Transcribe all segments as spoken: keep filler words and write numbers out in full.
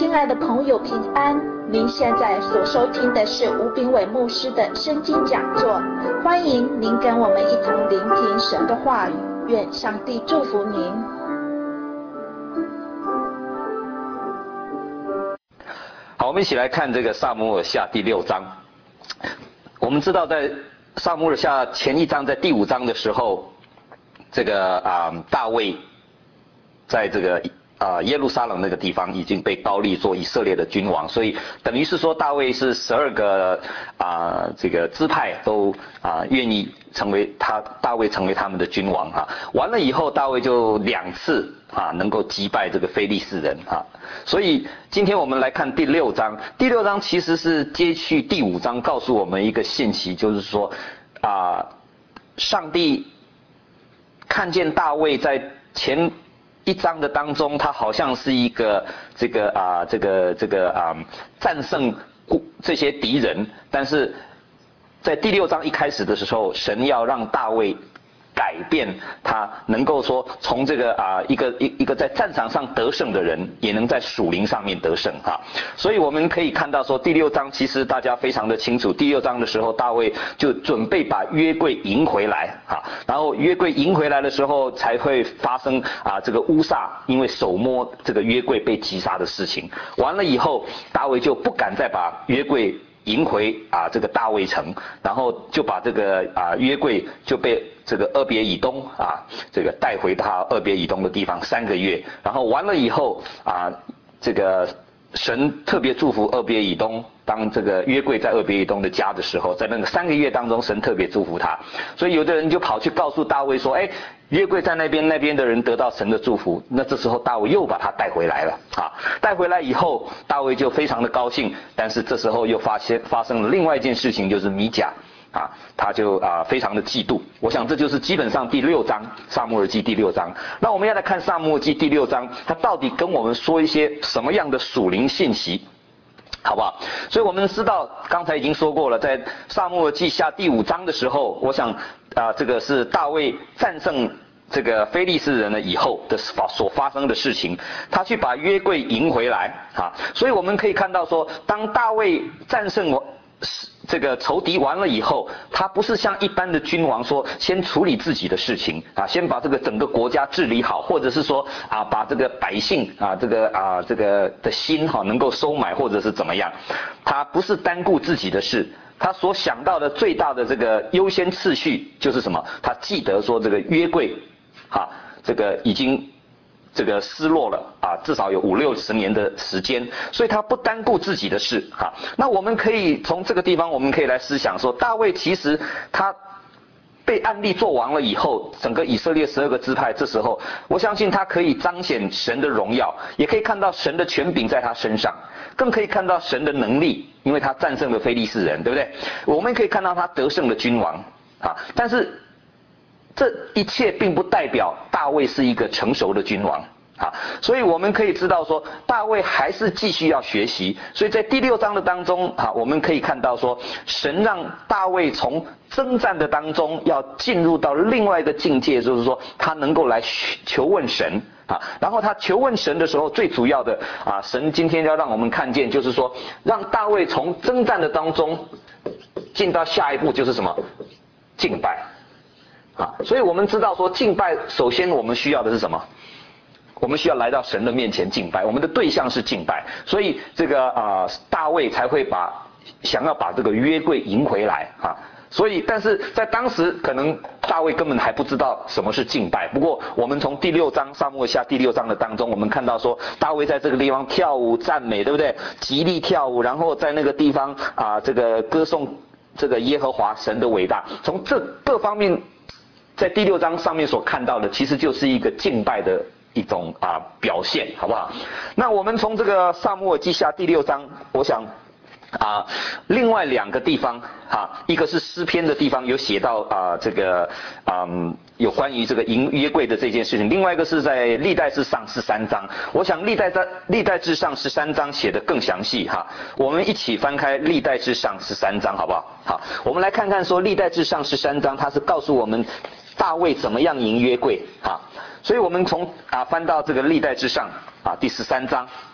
亲爱的朋友，平安！您现在所收听的是吴炳伟牧师的圣经讲座，欢迎您跟我们一同聆听神的话语，愿上帝祝福您。 好，我们一起来看这个撒母耳下第六章。我们知道在撒母耳下前一章，在第五章的时候，这个啊、呃、大卫在这个啊、呃、耶路撒冷那个地方已经被高立做以色列的君王，所以等于是说大卫是十二个啊、呃、这个支派都啊、呃、愿意成为他大卫成为他们的君王啊。完了以后，大卫就两次啊能够击败这个非利士人啊。所以今天我们来看第六章，第六章其实是接续第五章，告诉我们一个信息，就是说啊、呃、上帝看见大卫在前一章的当中，他好像是一个这个啊、呃、这个这个啊、呃、战胜这些敌人，但是在第六章一开始的时候，神要让大卫改变他，能够说从这个啊、呃、一个一一个在战场上得胜的人，也能在属灵上面得胜哈。所以我们可以看到说，第六章其实大家非常的清楚，第六章的时候，大卫就准备把约柜迎回来哈，然后约柜迎回来的时候，才会发生啊这个乌撒因为手摸这个约柜被击杀的事情。完了以后，大卫就不敢再把约柜迎回啊这个大卫城，然后就把这个啊约柜就被这个俄别以东啊这个带回他俄别以东的地方三个月，然后完了以后啊这个神特别祝福俄别以东，当这个约柜在俄别以东的家的时候，在那个三个月当中，神特别祝福他，所以有的人就跑去告诉大卫说，哎，约柜在那边，那边的人得到神的祝福。那这时候大卫又把他带回来了啊，带回来以后，大卫就非常的高兴，但是这时候又发现发生了另外一件事情，就是米甲啊，他就啊非常的嫉妒。我想这就是基本上第六章撒母耳记第六章。那我们要来看撒母耳记第六章，它到底跟我们说一些什么样的属灵信息？好不好？所以我们知道，刚才已经说过了，在撒母耳记下第五章的时候，我想啊、呃，这个是大卫战胜这个非利士人了以后的所发生的事情，他去把约柜迎回来啊。所以我们可以看到说，当大卫战胜我这个仇敌完了以后，他不是像一般的君王说先处理自己的事情啊，先把这个整个国家治理好，或者是说啊把这个百姓啊这个啊这个的心哈、啊、能够收买，或者是怎么样，他不是单顾自己的事，他所想到的最大的这个优先次序就是什么？他记得说这个约柜啊这个已经这个失落了啊，至少有五六十年的时间，所以他不单顾自己的事啊。那我们可以从这个地方，我们可以来思想说，大卫其实他被暗立做王了以后，整个以色列十二个支派，这时候我相信他可以彰显神的荣耀，也可以看到神的权柄在他身上，更可以看到神的能力，因为他战胜了非利士人，对不对？我们可以看到他得胜的君王啊，但是这一切并不代表大卫是一个成熟的君王啊，所以我们可以知道说，大卫还是继续要学习。所以在第六章的当中啊，我们可以看到说，神让大卫从征战的当中要进入到另外一个境界，就是说他能够来求问神啊。然后他求问神的时候，最主要的啊，神今天要让我们看见，就是说让大卫从征战的当中进到下一步，就是什么？敬拜。啊，所以我们知道说敬拜，首先我们需要的是什么？我们需要来到神的面前敬拜，我们的对象是敬拜，所以这个啊、呃、大卫才会把想要把这个约柜迎回来啊。所以，但是在当时可能大卫根本还不知道什么是敬拜。不过，我们从第六章撒母耳下第六章的当中，我们看到说大卫在这个地方跳舞赞美，对不对？极力跳舞，然后在那个地方啊，这个歌颂这个耶和华神的伟大。从这各方面，在第六章上面所看到的，其实就是一个敬拜的一种啊表现，好不好？那我们从这个撒母耳记下第六章，我想啊，另外两个地方啊，一个是诗篇的地方有写到啊这个嗯有关于这个迎约柜的这件事情，另外一个是在历代志上十三章。我想历代在历代志上十三章写的更详细哈，我们一起翻开历代志上十三章好不好？好，我们来看看说历代志上十三章，它是告诉我们大卫怎么样迎约柜啊？所以我们从啊翻到这个历代志上啊第十三章，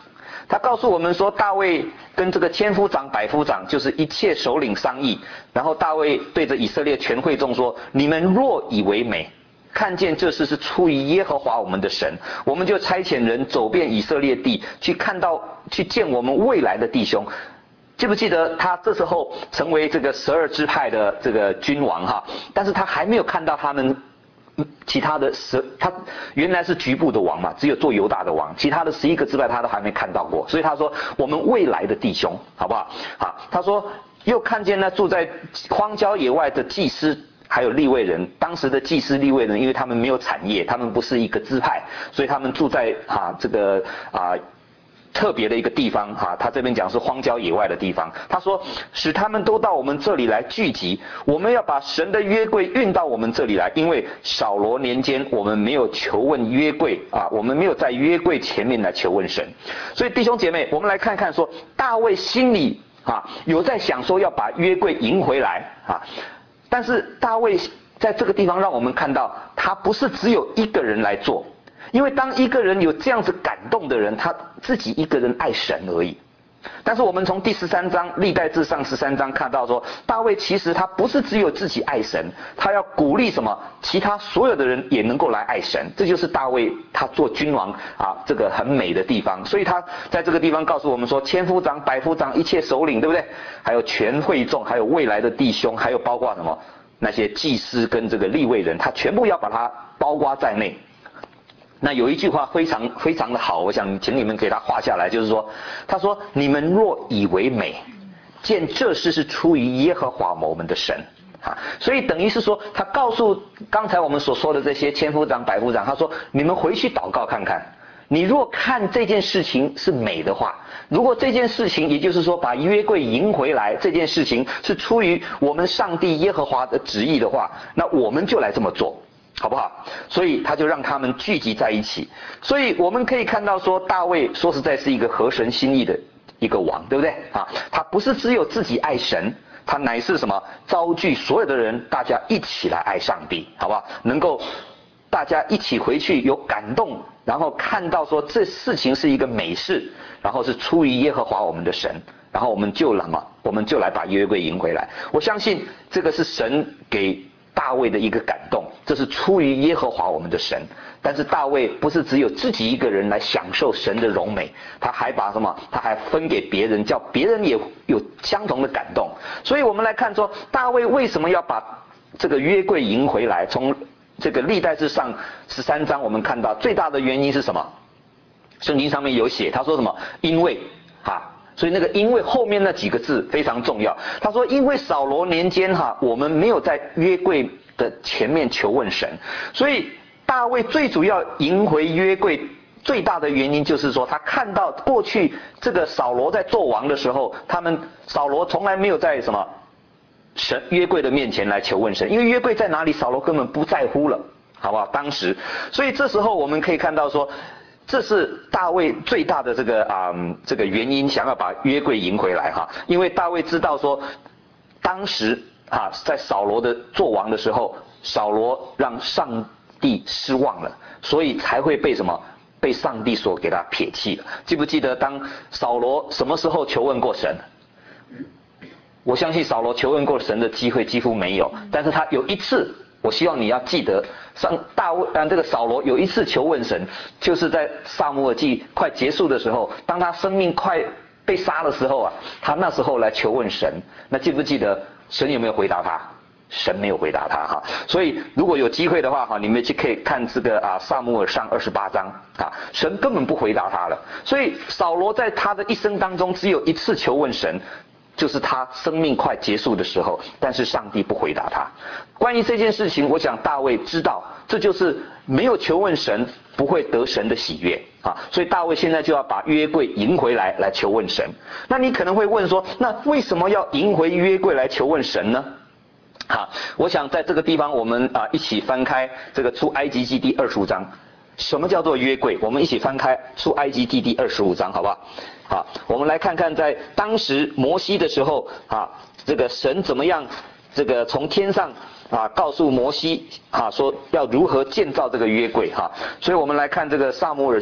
他告诉我们说，大卫跟这个千夫长、百夫长，就是一切首领商议，然后大卫对着以色列全会众说：你们若以为美，看见这事是出于耶和华我们的神，我们就差遣人走遍以色列地，去看到去见我们未来的弟兄。记不记得他这时候成为这个十二支派的这个君王哈？但是他还没有看到他们其他的十，他原来是局部的王嘛，只有做犹大的王，其他的十一个支派他都还没看到过。所以他说我们未来的弟兄，好不好？好，他说又看见呢住在荒郊野外的祭司。还有利未人，当时的祭司利未人，因为他们没有产业，他们不是一个支派，所以他们住在啊这个啊特别的一个地方哈、啊。他这边讲是荒郊野外的地方。他说使他们都到我们这里来聚集，我们要把神的约柜运到我们这里来，因为扫罗年间我们没有求问约柜啊，我们没有在约柜前面来求问神。所以弟兄姐妹，我们来看看说大卫心里啊有在想说要把约柜迎回来啊。但是大卫在这个地方让我们看到，他不是只有一个人来做，因为当一个人有这样子感动的人，他自己一个人爱神而已。但是我们从第十三章历代志上十三章看到说，大卫其实他不是只有自己爱神，他要鼓励什么，其他所有的人也能够来爱神。这就是大卫他做君王啊这个很美的地方。所以他在这个地方告诉我们说，千夫长、百夫长、一切首领，对不对？还有全会众，还有未来的弟兄，还有包括什么那些祭司跟这个利未人，他全部要把它包括在内。那有一句话非常非常的好，我想请你们给他画下来，就是说，他说你们若以为美，见这事是出于耶和华我们的神啊，所以等于是说，他告诉刚才我们所说的这些千夫长、百夫长，他说你们回去祷告看看，你若看这件事情是美的话，如果这件事情也就是说把约柜迎回来这件事情是出于我们上帝耶和华的旨意的话，那我们就来这么做。好不好？所以他就让他们聚集在一起。所以我们可以看到说，大卫说实在是一个合神心意的一个王，对不对啊？他不是只有自己爱神，他乃是什么？召聚所有的人，大家一起来爱上帝，好不好？能够大家一起回去有感动，然后看到说这事情是一个美事，然后是出于耶和华我们的神，然后我们就来嘛，我们就来把约柜迎回来。我相信这个是神给大卫的一个感动，这是出于耶和华我们的神。但是大卫不是只有自己一个人来享受神的荣美，他还把什么？他还分给别人，叫别人也有相同的感动。所以我们来看说，大卫为什么要把这个约柜迎回来？从这个历代志上十三章，我们看到最大的原因是什么？圣经上面有写，他说什么？因为啊。所以那个因为后面那几个字非常重要。他说因为扫罗年间哈，我们没有在约柜的前面求问神，所以大卫最主要迎回约柜最大的原因就是说，他看到过去这个扫罗在做王的时候，他们扫罗从来没有在什么神约柜的面前来求问神，因为约柜在哪里，扫罗根本不在乎了，好不好？当时，所以这时候我们可以看到说，这是大卫最大的这个啊、嗯、这个原因，想要把约柜迎回来哈。因为大卫知道说，当时啊在扫罗的做王的时候，扫罗让上帝失望了，所以才会被什么？被上帝所给他撇弃了。记不记得当扫罗什么时候求问过神？我相信扫罗求问过神的机会几乎没有，但是他有一次。我希望你要记得，上大卫，啊，这个扫罗有一次求问神，就是在撒母耳记快结束的时候，当他生命快被杀的时候啊，他那时候来求问神。那记不记得神有没有回答他？神没有回答他哈。所以如果有机会的话哈，你们就可以看这个啊撒母耳上二十八章啊，神根本不回答他了。所以扫罗在他的一生当中只有一次求问神。就是他生命快结束的时候，但是上帝不回答他。关于这件事情，我想大卫知道，这就是没有求问神不会得神的喜悦啊。所以大卫现在就要把约柜迎回来，来求问神。那你可能会问说，那为什么要迎回约柜来求问神呢？好，我想在这个地方我们啊一起翻开这个出埃及记第二十五章。什么叫做约柜？我们一起翻开出埃及记第二十五章，好不好？好，我们来看看在当时摩西的时候啊，这个神怎么样，这个从天上啊告诉摩西啊说要如何建造这个约柜哈。所以我们来看这个撒母耳记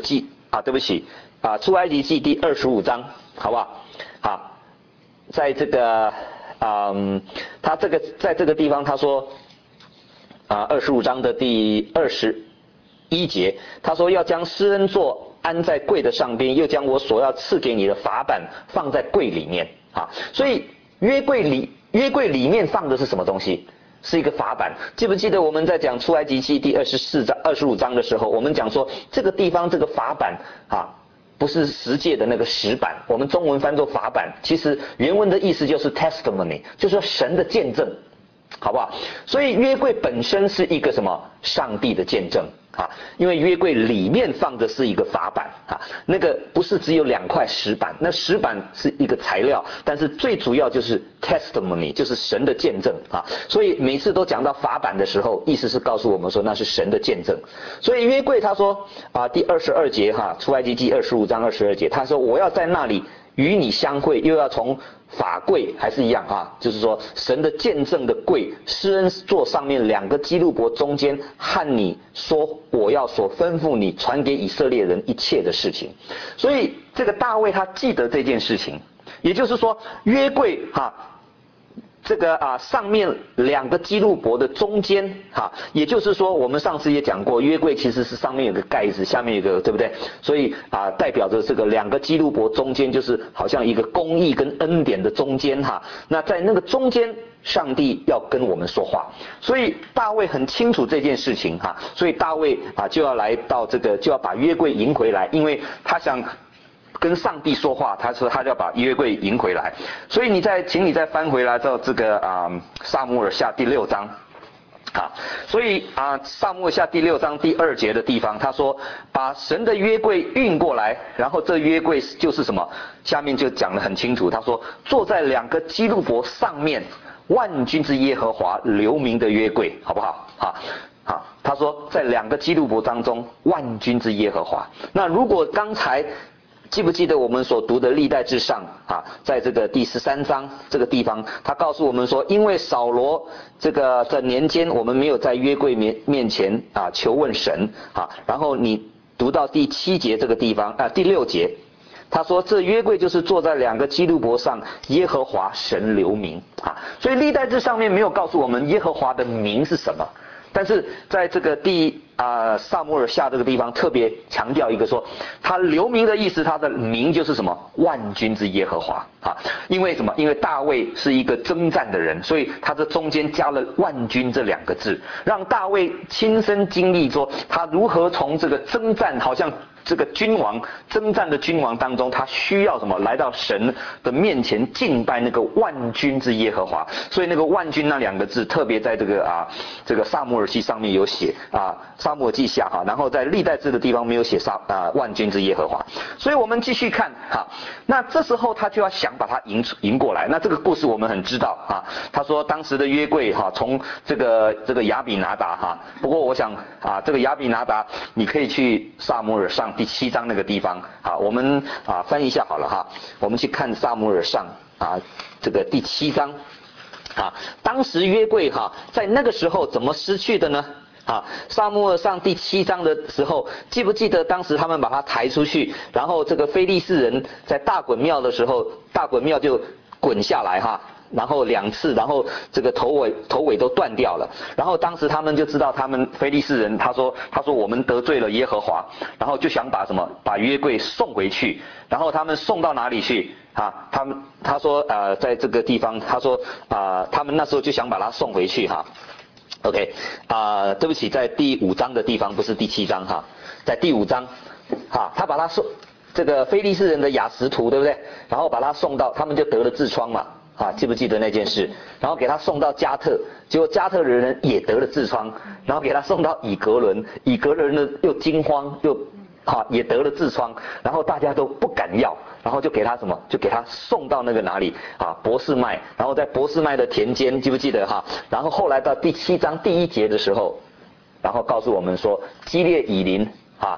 啊，对不起啊，出埃及记第二十五章，好不好？好，在这个嗯，他这个在这个地方他说啊，二十五章的第二十一节，他说要将施恩座安在柜的上边，又将我所要赐给你的法版放在柜里面啊。所以约柜里约柜里面放的是什么东西？是一个法版。记不记得我们在讲出埃及记第二十四章、二十五章的时候，我们讲说这个地方这个法版啊，不是十诫的那个石版，我们中文翻作法版，其实原文的意思就是 testimony， 就是说神的见证，好不好？所以约柜本身是一个什么？上帝的见证。啊，因为约柜里面放的是一个法版啊，那个不是只有两块石板，那石板是一个材料，但是最主要就是 testimony， 就是神的见证啊。所以每次都讲到法版的时候，意思是告诉我们说那是神的见证。所以约柜他说啊，第二十二节哈，出埃及记二十五章二十二节，他说我要在那里与你相会，又要从法柜还是一样啊，就是说神的见证的柜，施恩座上面两个基路伯中间，和你说我要所吩咐你传给以色列人一切的事情。所以这个大卫他记得这件事情，也就是说约柜哈。这个啊，上面两个基路伯的中间哈、啊，也就是说，我们上次也讲过，约柜其实是上面有个盖子，下面有个，对不对？所以啊，代表着这个两个基路伯中间，就是好像一个公义跟恩典的中间哈、啊。那在那个中间，上帝要跟我们说话，所以大卫很清楚这件事情哈、啊，所以大卫啊就要来到这个，就要把约柜迎回来，因为他想跟上帝说话，他说他要把约柜迎回来，所以你再，请你再翻回来到这个啊、呃、撒母耳下第六章，啊，所以啊撒母耳下第六章第二节的地方，他说把神的约柜运过来，然后这约柜就是什么？下面就讲得很清楚，他说坐在两个基路伯上面，万军之耶和华留名的约柜，好不好？啊。好，他说在两个基路伯当中，万军之耶和华。那如果刚才记不记得我们所读的历代志上啊，在这个第十三章这个地方，他告诉我们说，因为扫罗这个的年间，我们没有在约柜面面前啊求问神啊。然后你读到第七节这个地方啊，第六节，他说这约柜就是坐在两个基路伯上，耶和华神留名啊。所以历代志上面没有告诉我们耶和华的名是什么。但是在这个第啊撒母耳下这个地方特别强调一个说，他留名的意思，他的名就是什么？万军之耶和华啊！因为什么？因为大卫是一个征战的人，所以他这中间加了万军这两个字，让大卫亲身经历说他如何从这个征战，好像这个君王征战的君王当中，他需要什么？来到神的面前敬拜那个万军之耶和华。所以那个万军那两个字特别在这个啊这个撒母耳记上面有写啊，撒母耳记下哈，然后在历代志的地方没有写撒啊万军之耶和华。所以我们继续看哈，那这时候他就要想把他迎迎过来。那这个故事我们很知道哈，他说当时的约柜哈从这个这个亚比拿达哈，不过我想啊这个亚比拿达你可以去撒母耳上第七章那个地方啊，我们啊翻一下好了哈，我们去看撒母耳上啊这个第七章啊，当时约柜哈在那个时候怎么失去的呢？啊，撒母耳上第七章的时候，记不记得当时他们把他抬出去，然后这个非利士人在大滚庙的时候，大滚庙就滚下来哈。然后两次，然后这个头尾头尾都断掉了。然后当时他们就知道他们非利士人，他说他说我们得罪了耶和华，然后就想把什么把约柜送回去。然后他们送到哪里去啊？他们他说呃在这个地方，他说啊、呃、他们那时候就想把它送回去哈。OK 啊、呃、对不起，在第五章的地方不是第七章哈，在第五章哈，他把他送这个非利士人的雅什图对不对？然后把他送到，他们就得了痔疮嘛。啊，记不记得那件事？然后给他送到加特，结果加特的人也得了痔疮，然后给他送到以格伦，以格伦呢又惊慌又啊也得了痔疮，然后大家都不敢要，然后就给他什么？就给他送到那个哪里啊博士麦，然后在博士麦的田间，记不记得哈？然后后来到第七章第一节的时候，然后告诉我们说基列以琳啊。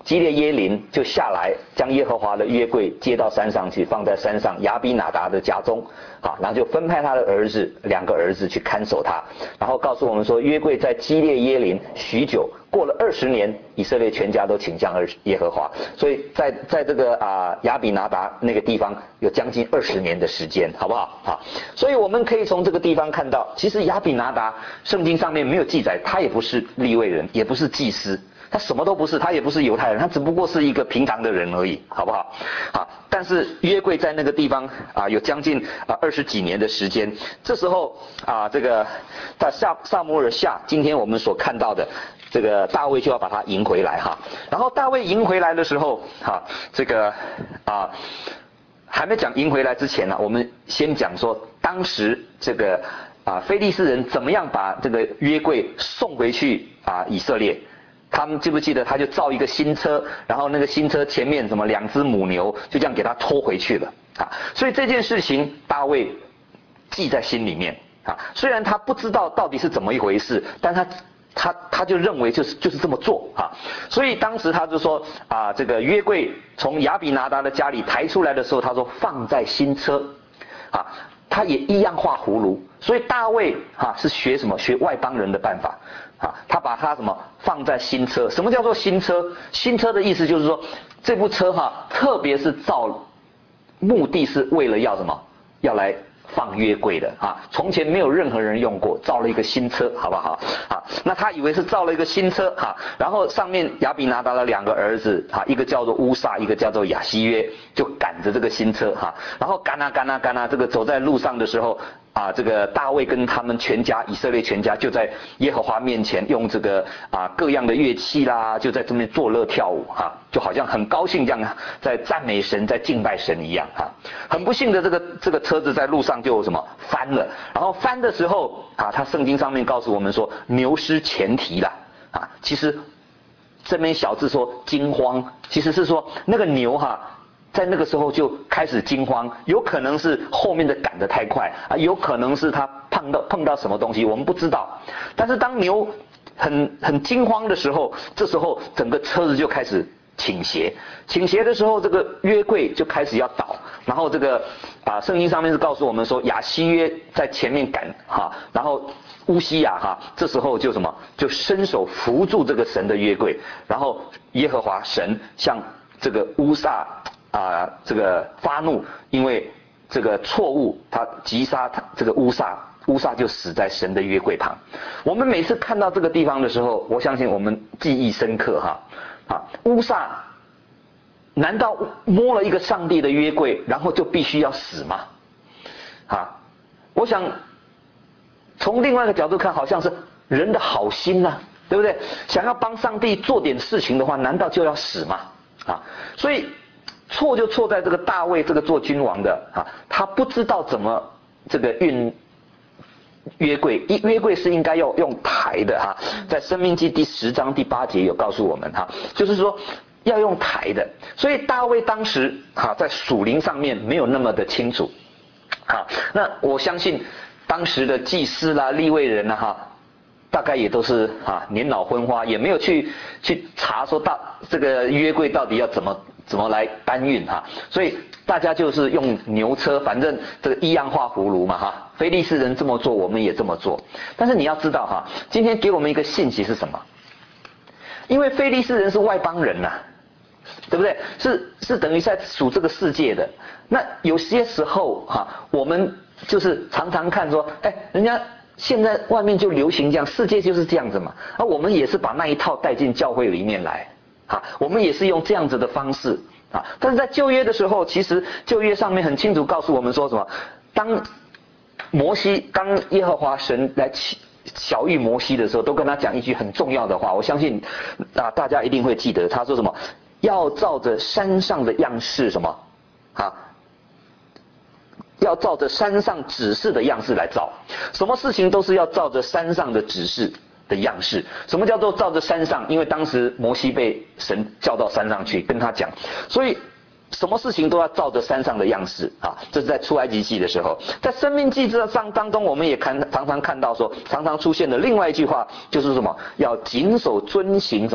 基列耶琳就下来，将耶和华的约柜接到山上去，放在山上亚比拿达的家中，啊，然后就分派他的儿子两个儿子去看守他，然后告诉我们说，约柜在基列耶琳许久，过了二十年，以色列全家都倾向耶和华，所以在在这个啊亚比拿达那个地方有将近二十年的时间，好不好？好，所以我们可以从这个地方看到，其实亚比拿达圣经上面没有记载，他也不是利未人，也不是祭司。他什么都不是，他也不是犹太人，他只不过是一个平常的人而已，好不好？好，但是约柜在那个地方啊，有将近啊二十几年的时间。这时候啊，这个在撒撒母耳下，今天我们所看到的这个大卫就要把他迎回来哈。然后大卫迎回来的时候，哈，这个啊还没讲迎回来之前呢，我们先讲说当时这个啊非利士人怎么样把这个约柜送回去啊以色列。他们记不记得，他就造一个新车，然后那个新车前面什么两只母牛，就这样给他拖回去了啊。所以这件事情大卫记在心里面啊。虽然他不知道到底是怎么一回事，但他他他就认为就是就是这么做啊。所以当时他就说啊，这个约柜从亚比拿达的家里抬出来的时候，他说放在新车啊，他也一样画葫芦。所以大卫哈、啊、是学什么？学外邦人的办法。啊，他把它什么放在新车？什么叫做新车？新车的意思就是说，这部车哈，特别是造，目的是为了要什么？要来放约柜的啊。从前没有任何人用过，造了一个新车，好不好？啊，那他以为是造了一个新车哈，然后上面亚比拿达的两个儿子哈，一个叫做乌撒，一个叫做亚西约，就赶着这个新车哈，然后赶啊赶啊赶啊，这个走在路上的时候。啊，这个大卫跟他们全家，以色列全家就在耶和华面前用这个啊各样的乐器啦，就在这边作乐跳舞哈、啊，就好像很高兴这样在赞美神，在敬拜神一样哈、啊。很不幸的，这个这个车子在路上就什么翻了，然后翻的时候啊，他圣经上面告诉我们说牛失前蹄了啊，其实这边小字说惊慌，其实是说那个牛哈。在那个时候就开始惊慌，有可能是后面的赶得太快啊，有可能是他碰到碰到什么东西，我们不知道。但是当牛很很惊慌的时候，这时候整个车子就开始倾斜，倾斜的时候，这个约柜就开始要倒，然后这个啊，圣经上面是告诉我们说亚西约在前面赶哈，然后乌西雅哈，这时候就什么就伸手扶住这个神的约柜，然后耶和华神向这个乌撒。啊，这个发怒，因为这个错误，他击杀他这个乌撒，乌撒就死在神的约柜旁。我们每次看到这个地方的时候，我相信我们记忆深刻哈。啊，乌撒难道摸了一个上帝的约柜，然后就必须要死吗？啊，我想从另外一个角度看，好像是人的好心呐、啊，对不对？想要帮上帝做点事情的话，难道就要死吗？啊，所以。错就错在这个大卫这个做君王的啊，他不知道怎么这个运约柜，约柜是应该要用抬的哈，在申命记第十章第八节有告诉我们哈，就是说要用抬的，所以大卫当时哈在属灵上面没有那么的清楚，好，那我相信当时的祭司啦、利未人啦哈。大概也都是啊年老昏花，也没有去去查说大这个约柜到底要怎么怎么来搬运哈，所以大家就是用牛车，反正这个一样画葫芦嘛哈。非利士人这么做，我们也这么做。但是你要知道哈，今天给我们一个信息是什么？因为非利士人是外邦人呐、啊，对不对？是是等于在属这个世界的。那有些时候哈，我们就是常常看说，哎，人家。现在外面就流行这样，世界就是这样子嘛。而我们也是把那一套带进教会里面来，啊，我们也是用这样子的方式啊。但是在旧约的时候，其实旧约上面很清楚告诉我们说什么？当摩西，当耶和华神来晓谕摩西的时候，都跟他讲一句很重要的话，我相信啊大家一定会记得。他说什么？要照着山上的样式什么啊？要照着山上指示的样式来造，什么事情都是要照着山上的指示的样式。什么叫做照着山上？因为当时摩西被神叫到山上去跟他讲，所以什么事情都要照着山上的样式啊。这是在出埃及记的时候，在申命记这章当中，我们也看常常看到说，常常出现的另外一句话就是什么？要谨守遵行什么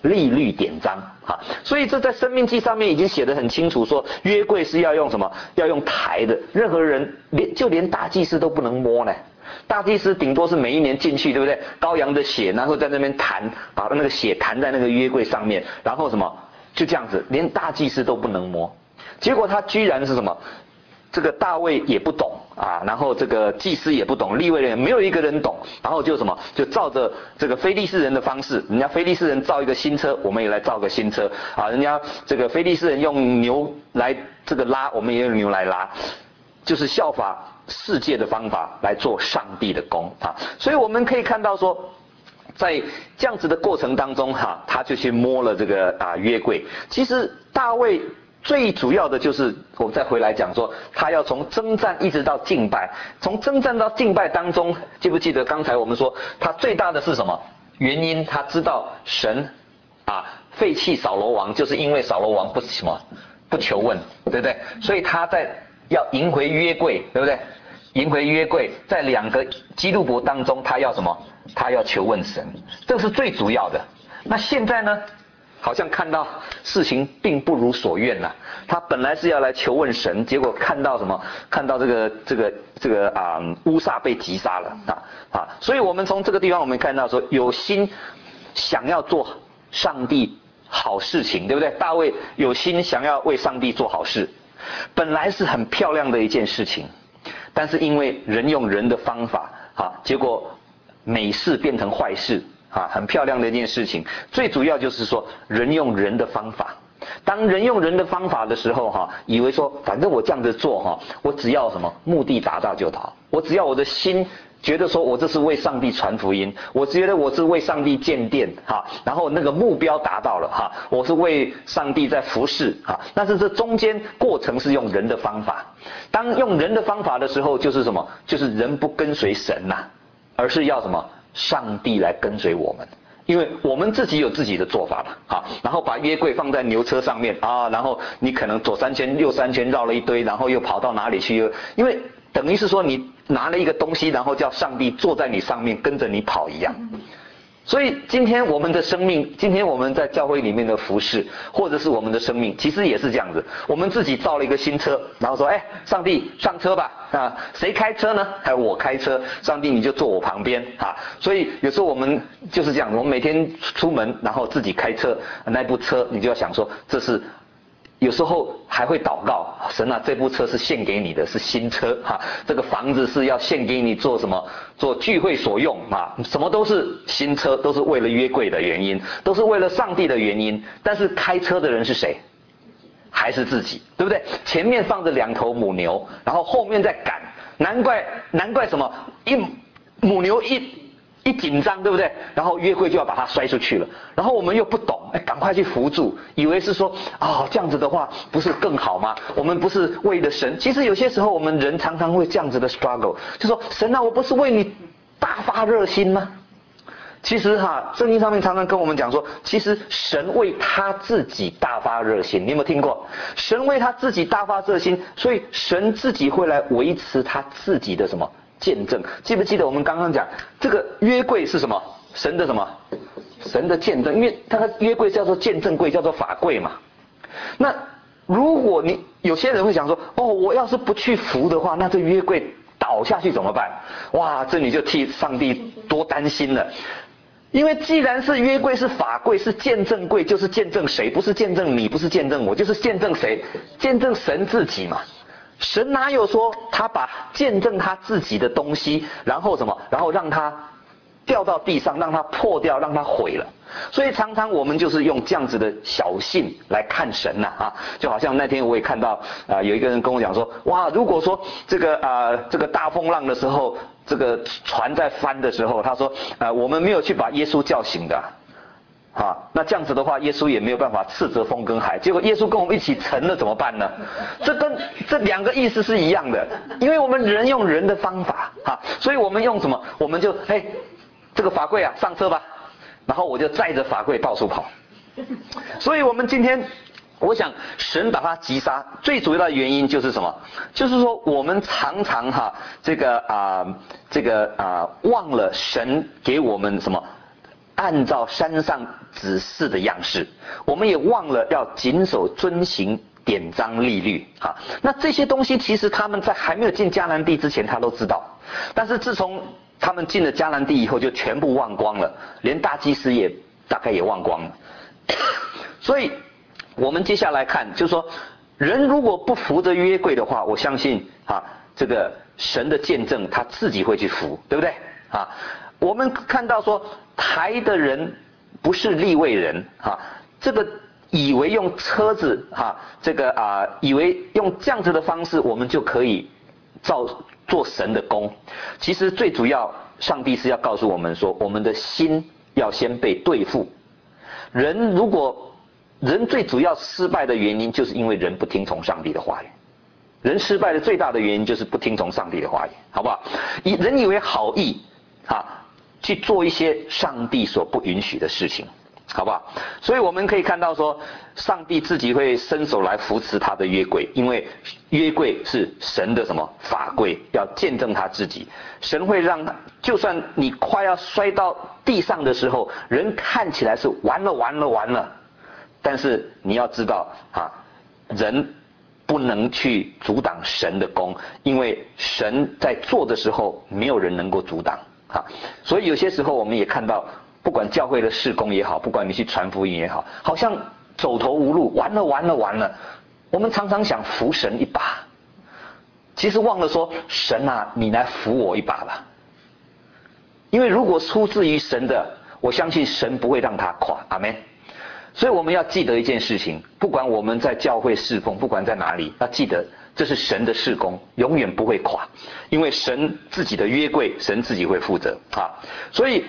利率典章啊，所以这在生命记上面已经写得很清楚，说约柜是要用什么？要用抬的，任何人连就连大祭司都不能摸呢。大祭司顶多是每一年进去，对不对？羔羊的血，然后在那边弹，把那个血弹在那个约柜上面，然后什么？就这样子，连大祭司都不能摸。结果他居然是什么？这个大卫也不懂啊，然后这个祭司也不懂，利未人没有一个人懂，然后就什么，就照着这个非利士人的方式，人家非利士人造一个新车，我们也来造个新车啊，人家这个非利士人用牛来这个拉，我们也用牛来拉，就是效法世界的方法来做上帝的工啊，所以我们可以看到说，在这样子的过程当中哈，他就去摸了这个啊约柜，其实大卫。最主要的就是，我们再回来讲说，他要从征战一直到敬拜，从征战到敬拜当中，记不记得刚才我们说，他最大的是什么原因？他知道神啊废弃扫罗王，就是因为扫罗王不什么不求问，对不对？所以他在要赢回约柜，对不对？赢回约柜，在两个基路伯当中，他要什么？他要求问神，这是最主要的。那现在呢？好像看到事情并不如所愿了，他本来是要来求问神，结果看到什么？看到这个这个这个啊乌撒被击杀了啊啊！所以我们从这个地方我们看到说，有心想要做上帝好事情，对不对？大卫有心想要为上帝做好事，本来是很漂亮的一件事情，但是因为人用人的方法啊，结果美事变成坏事。啊，很漂亮的一件事情，最主要就是说人用人的方法，当人用人的方法的时候哈，以为说反正我这样子做哈，我只要什么目的达到就好，我只要我的心觉得说我这是为上帝传福音，我觉得我是为上帝建殿哈，然后那个目标达到了哈，我是为上帝在服侍哈，但是这中间过程是用人的方法，当用人的方法的时候，就是什么？就是人不跟随神呐、啊，而是要什么？上帝来跟随我们，因为我们自己有自己的做法嘛，啊，然后把约柜放在牛车上面啊，然后你可能左三圈右三圈绕了一堆，然后又跑到哪里去？因为等于是说你拿了一个东西，然后叫上帝坐在你上面跟着你跑一样。所以今天我们的生命，今天我们在教会里面的服事，或者是我们的生命，其实也是这样子。我们自己造了一个新车，然后说，哎，上帝上车吧，啊，谁开车呢？哎，我开车，上帝你就坐我旁边啊。所以有时候我们就是这样，我们每天出门，然后自己开车，那部车你就要想说，这是。有时候还会祷告，神啊，这部车是献给你的，是新车哈、啊。这个房子是要献给你做什么？做聚会所用啊，什么都是新车，都是为了约柜的原因，都是为了上帝的原因。但是开车的人是谁？还是自己，对不对？前面放着两头母牛，然后后面在赶，难怪难怪什么？一母牛一。一紧张，对不对？然后约柜就要把它摔出去了，然后我们又不懂，哎，赶快去扶住，以为是说，哦，这样子的话不是更好吗？我们不是为了神，其实有些时候我们人常常会这样子的 struggle， 就说神啊，我不是为你大发热心吗？其实哈，圣经上面常常跟我们讲说，其实神为他自己大发热心，你有没有听过？神为他自己大发热心，所以神自己会来维持他自己的什么？见证，记不记得我们刚刚讲这个约柜是什么？神的什么？神的见证，因为它的约柜叫做见证柜，叫做法柜嘛。那如果你有些人会想说，哦，我要是不去扶的话，那这约柜倒下去怎么办？哇，这你就替上帝多担心了。因为既然是约柜是法柜是见证柜，就是见证谁？不是见证你，不是见证我，就是见证谁？见证神自己嘛。神哪有说他把见证他自己的东西，然后什么，然后让他掉到地上，让他破掉，让他毁了。所以常常我们就是用这样子的小信来看神呐 啊, 啊，就好像那天我也看到啊，有一个人跟我讲说，哇，如果说这个啊这个大风浪的时候，这个船在翻的时候，他说啊，我们没有去把耶稣叫醒的。啊，那这样子的话，耶稣也没有办法斥责风跟海，结果耶稣跟我们一起沉了怎么办呢？这跟这两个意思是一样的，因为我们人用人的方法啊，所以我们用什么？我们就哎，这个法柜啊，上车吧，然后我就载着法柜到处跑。所以我们今天，我想神把他击杀，最主要的原因就是什么？就是说我们常常哈、啊，这个啊，这个啊，忘了神给我们什么？ 按照山上指示的样式，我们也忘了要谨守遵行典章律律啊。那这些东西其实他们在还没有进迦南地之前他都知道，但是自从他们进了迦南地以后就全部忘光了，连大祭司也大概也忘光了。所以我们接下来看就是说，人如果不扶着约柜的话，我相信啊这个神的见证他自己会去扶，对不对啊？我们看到说抬的人不是利未人啊，这个以为用车子哈、啊，这个啊以为用这样子的方式我们就可以造做神的工。其实最主要上帝是要告诉我们说，我们的心要先被对付。人如果人最主要失败的原因就是因为人不听从上帝的话语。人失败的最大的原因就是不听从上帝的话语，好不好？以人以为好意啊去做一些上帝所不允许的事情，好不好？所以我们可以看到说，上帝自己会伸手来扶持他的约柜，因为约柜是神的什么法柜，要见证他自己。神会让就算你快要摔到地上的时候，人看起来是完了完了完了，但是你要知道啊，人不能去阻挡神的工，因为神在做的时候没有人能够阻挡啊。所以有些时候我们也看到，不管教会的事工也好，不管你去传福音也好，好像走投无路，完了完了完了。我们常常想扶神一把，其实忘了说，神啊，你来扶我一把吧。因为如果出自于神的，我相信神不会让他垮，阿们。所以我们要记得一件事情，不管我们在教会侍奉，不管在哪里，要记得这是神的事工，永远不会垮，因为神自己的约柜，神自己会负责啊。所以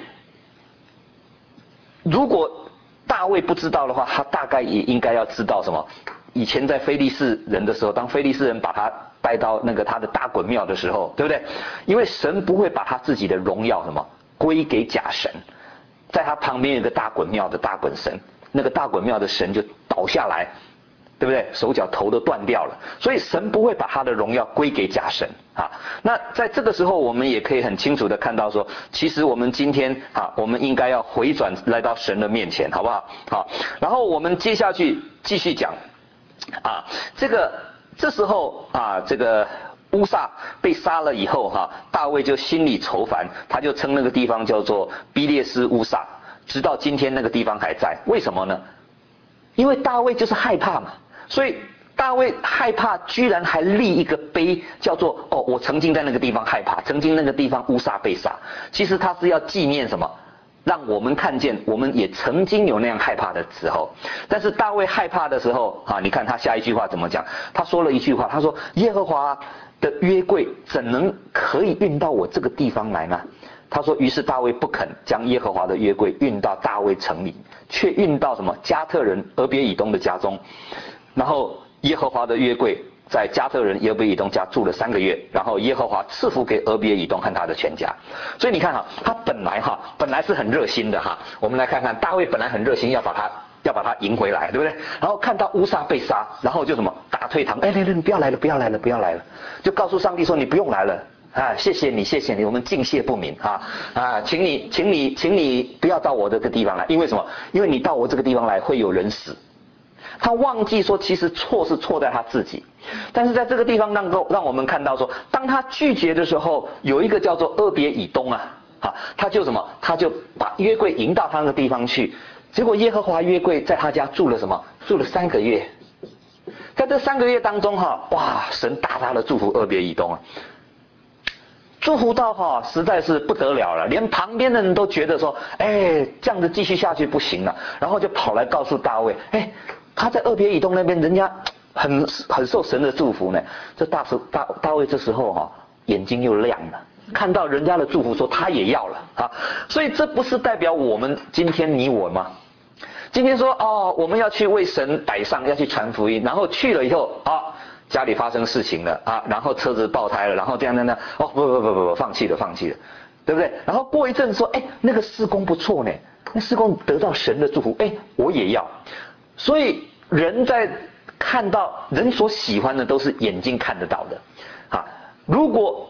如果大卫不知道的话，他大概也应该要知道什么。以前在非利士人的时候，当非利士人把他带到那个他的大衮庙的时候，对不对？因为神不会把他自己的荣耀什么归给假神，在他旁边有个大衮庙的大衮神，那个大衮庙的神就倒下来，对不对？手脚头都断掉了，所以神不会把他的荣耀归给假神啊。那在这个时候，我们也可以很清楚的看到说，其实我们今天啊，我们应该要回转来到神的面前，好不好？好，然后我们接下去继续讲啊，这个这时候啊，这个乌撒被杀了以后哈、啊，大卫就心里愁烦，他就称那个地方叫做比列斯乌撒，直到今天那个地方还在。为什么呢？因为大卫就是害怕嘛，所以大卫害怕，居然还立一个碑，叫做哦，我曾经在那个地方害怕，曾经那个地方乌撒被杀。其实他是要纪念什么？让我们看见我们也曾经有那样害怕的时候。但是大卫害怕的时候啊，你看他下一句话怎么讲？他说了一句话，他说耶和华的约柜怎能可以运到我这个地方来呢？他说，于是大卫不肯将耶和华的约柜运到大卫城里，却运到什么加特人俄别以东的家中。然后耶和华的约柜在加特人俄别以东家住了三个月，然后耶和华赐福给俄别以东和他的全家。所以你看哈，他本来哈本来是很热心的哈。我们来看看大卫本来很热心，要把他要把他赢回来，对不对？然后看到乌撒被杀，然后就什么打退堂，哎，来来，你不要来了，不要来了，不要来了，就告诉上帝说你不用来了。啊，谢谢你，谢谢你，我们敬谢不敏啊啊，请你，请你，请你不要到我这个地方来，因为什么？因为你到我这个地方来会有人死。他忘记说，其实错是错在他自己，但是在这个地方能够让我们看到说，当他拒绝的时候，有一个叫做俄别以东啊，啊，他就什么？他就把约柜迎到他那个地方去，结果耶和华约柜在他家住了什么？住了三个月。在这三个月当中哈，哇，神大大的祝福俄别以东啊。祝福到哈，实在是不得了了，连旁边的人都觉得说，哎，这样子继续下去不行了，然后就跑来告诉大卫，哎，他在俄别以东那边，人家很很受神的祝福呢。这大时大大卫这时候哈，眼睛又亮了，看到人家的祝福，说他也要了啊。所以这不是代表我们今天你我吗？今天说哦，我们要去为神摆上，要去传福音，然后去了以后啊。家里发生事情了啊，然后车子爆胎了，然后这样这样这样，哦不不不不不，放弃了放弃了，对不对？然后过一阵说，哎，那个事工不错呢，那事工得到神的祝福，哎，我也要。所以人在看到人所喜欢的都是眼睛看得到的，啊，如果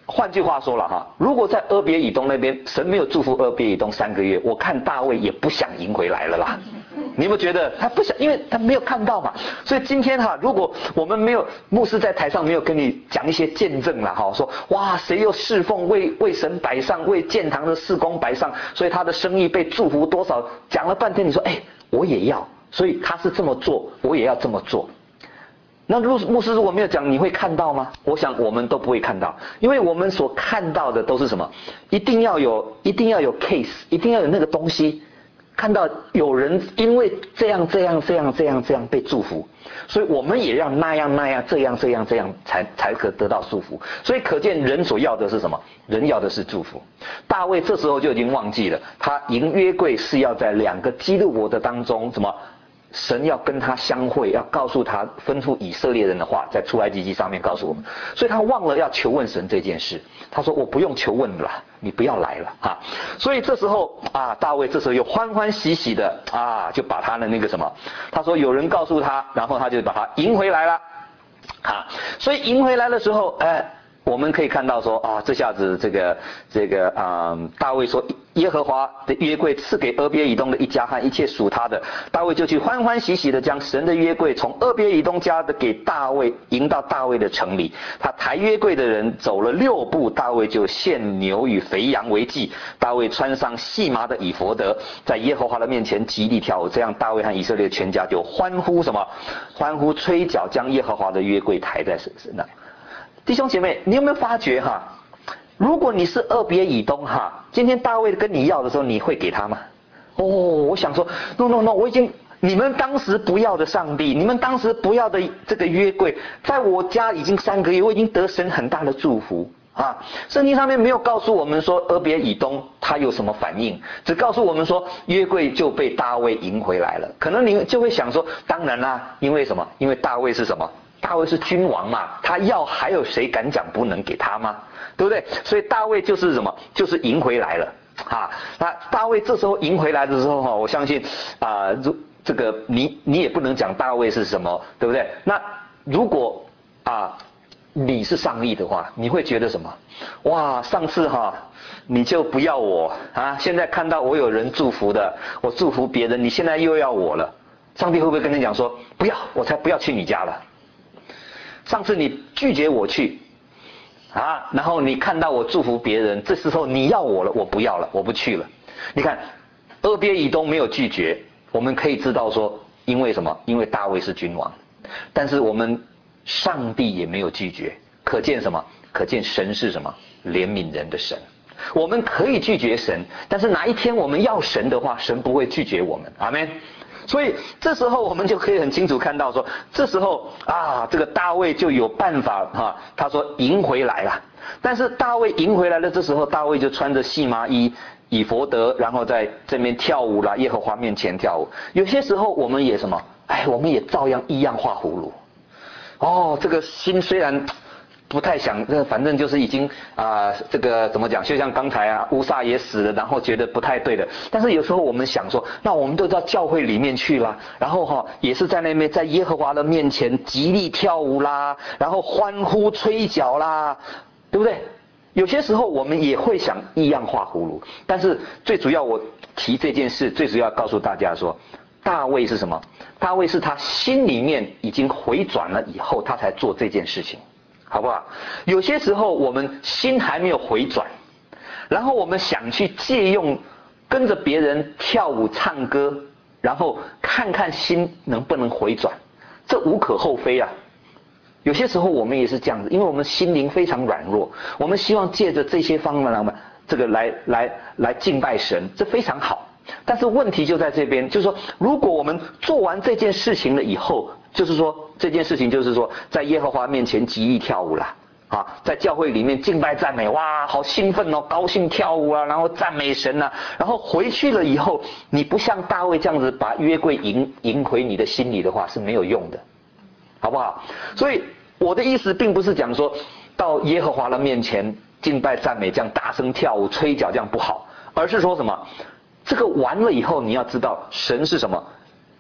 换句话说了哈，如果在俄别以东那边神没有祝福俄别以东三个月，我看大卫也不想赢回来了啦。你有没有觉得他不想，因为他没有看到嘛。所以今天哈，如果我们没有牧师在台上没有跟你讲一些见证啦哈，说哇谁又侍奉为为神摆上，为建堂的事工摆上，所以他的生意被祝福多少，讲了半天你说哎我也要，所以他是这么做，我也要这么做。那如牧师如果没有讲，你会看到吗？我想我们都不会看到，因为我们所看到的都是什么？一定要有，一定要有 case， 一定要有那个东西，看到有人因为这样这样这样这样这样被祝福，所以我们也要那样那样这样这样这样才才可得到祝福。所以可见人所要的是什么？人要的是祝福。大卫这时候就已经忘记了，他迎约柜是要在两个基路伯的当中什么？神要跟他相会，要告诉他吩咐以色列人的话，在出埃及记上面告诉我们，所以他忘了要求问神这件事。他说我不用求问了，你不要来了啊！所以这时候啊，大卫这时候又欢欢喜喜的啊，就把他的那个什么，他说有人告诉他，然后他就把他迎回来了啊。所以迎回来的时候，哎、呃，我们可以看到说啊，这下子这个这个啊、呃，大卫说。耶和华的约柜赐给俄别以东的一家和一切属他的，大卫就去欢欢喜喜的将神的约柜从俄别以东家的给大卫迎到大卫的城里。他抬约柜的人走了六步，大卫就献牛与肥羊为祭。大卫穿上细麻的以弗得，在耶和华的面前极力跳舞。这样大卫和以色列全家就欢呼什么？欢呼吹角，将耶和华的约柜抬在身上。弟兄姐妹，你有没有发觉哈？如果你是俄别以东哈，今天大卫跟你要的时候，你会给他吗？哦，我想说 ，no no no， 我已经你们当时不要的上帝，你们当时不要的这个约柜，在我家已经三个月，我已经得神很大的祝福啊。圣经上面没有告诉我们说俄别以东他有什么反应，只告诉我们说约柜就被大卫迎回来了。可能你就会想说，当然啦，因为什么？因为大卫是什么？大卫是君王嘛，他要还有谁敢讲不能给他吗？对不对？所以大卫就是什么？就是赢回来了啊！那大卫这时候赢回来的时候哈，我相信啊，如、呃、这个你你也不能讲大卫是什么，对不对？那如果啊你是上帝的话，你会觉得什么？哇，上次哈你就不要我啊，现在看到我有人祝福的，我祝福别人，你现在又要我了，上帝会不会跟你讲说不要，我才不要去你家了？上次你拒绝我去。啊，然后你看到我祝福别人，这时候你要我了，我不要了，我不去了。你看，俄别以东没有拒绝，我们可以知道说，因为什么？因为大卫是君王。但是我们上帝也没有拒绝，可见什么？可见神是什么？怜悯人的神。我们可以拒绝神，但是哪一天我们要神的话，神不会拒绝我们。阿们。所以这时候我们就可以很清楚看到说，这时候啊，这个大卫就有办法哈、啊，他说迎回来了。但是大卫迎回来了，这时候大卫就穿着细麻衣以弗得，然后在这边跳舞啦，耶和华面前跳舞。有些时候我们也什么，哎，我们也照样一样画葫芦。哦，这个心虽然不太想，这反正就是已经啊、呃，这个怎么讲？就像刚才啊，乌撒也死了，然后觉得不太对的。但是有时候我们想说，那我们都到教会里面去啦，然后哈、哦、也是在那边在耶和华的面前极力跳舞啦，然后欢呼吹角啦，对不对？有些时候我们也会想一样画葫芦，但是最主要我提这件事，最主要告诉大家说，大卫是什么？大卫是他心里面已经回转了以后，他才做这件事情。好不好？有些时候我们心还没有回转，然后我们想去借用跟着别人跳舞唱歌，然后看看心能不能回转，这无可厚非啊。有些时候我们也是这样子，因为我们心灵非常软弱，我们希望借着这些方法这个来来来敬拜神，这非常好。但是问题就在这边，就是说，如果我们做完这件事情了以后，就是说这件事情就是说，在耶和华面前极力跳舞啦，啊，在教会里面敬拜赞美，哇，好兴奋哦，高兴跳舞啊，然后赞美神啊，然后回去了以后，你不像大卫这样子把约柜迎迎回你的心里的话是没有用的，好不好？所以我的意思并不是讲说到耶和华的面前敬拜赞美这样大声跳舞吹角这样不好，而是说什么？这个完了以后，你要知道神是什么？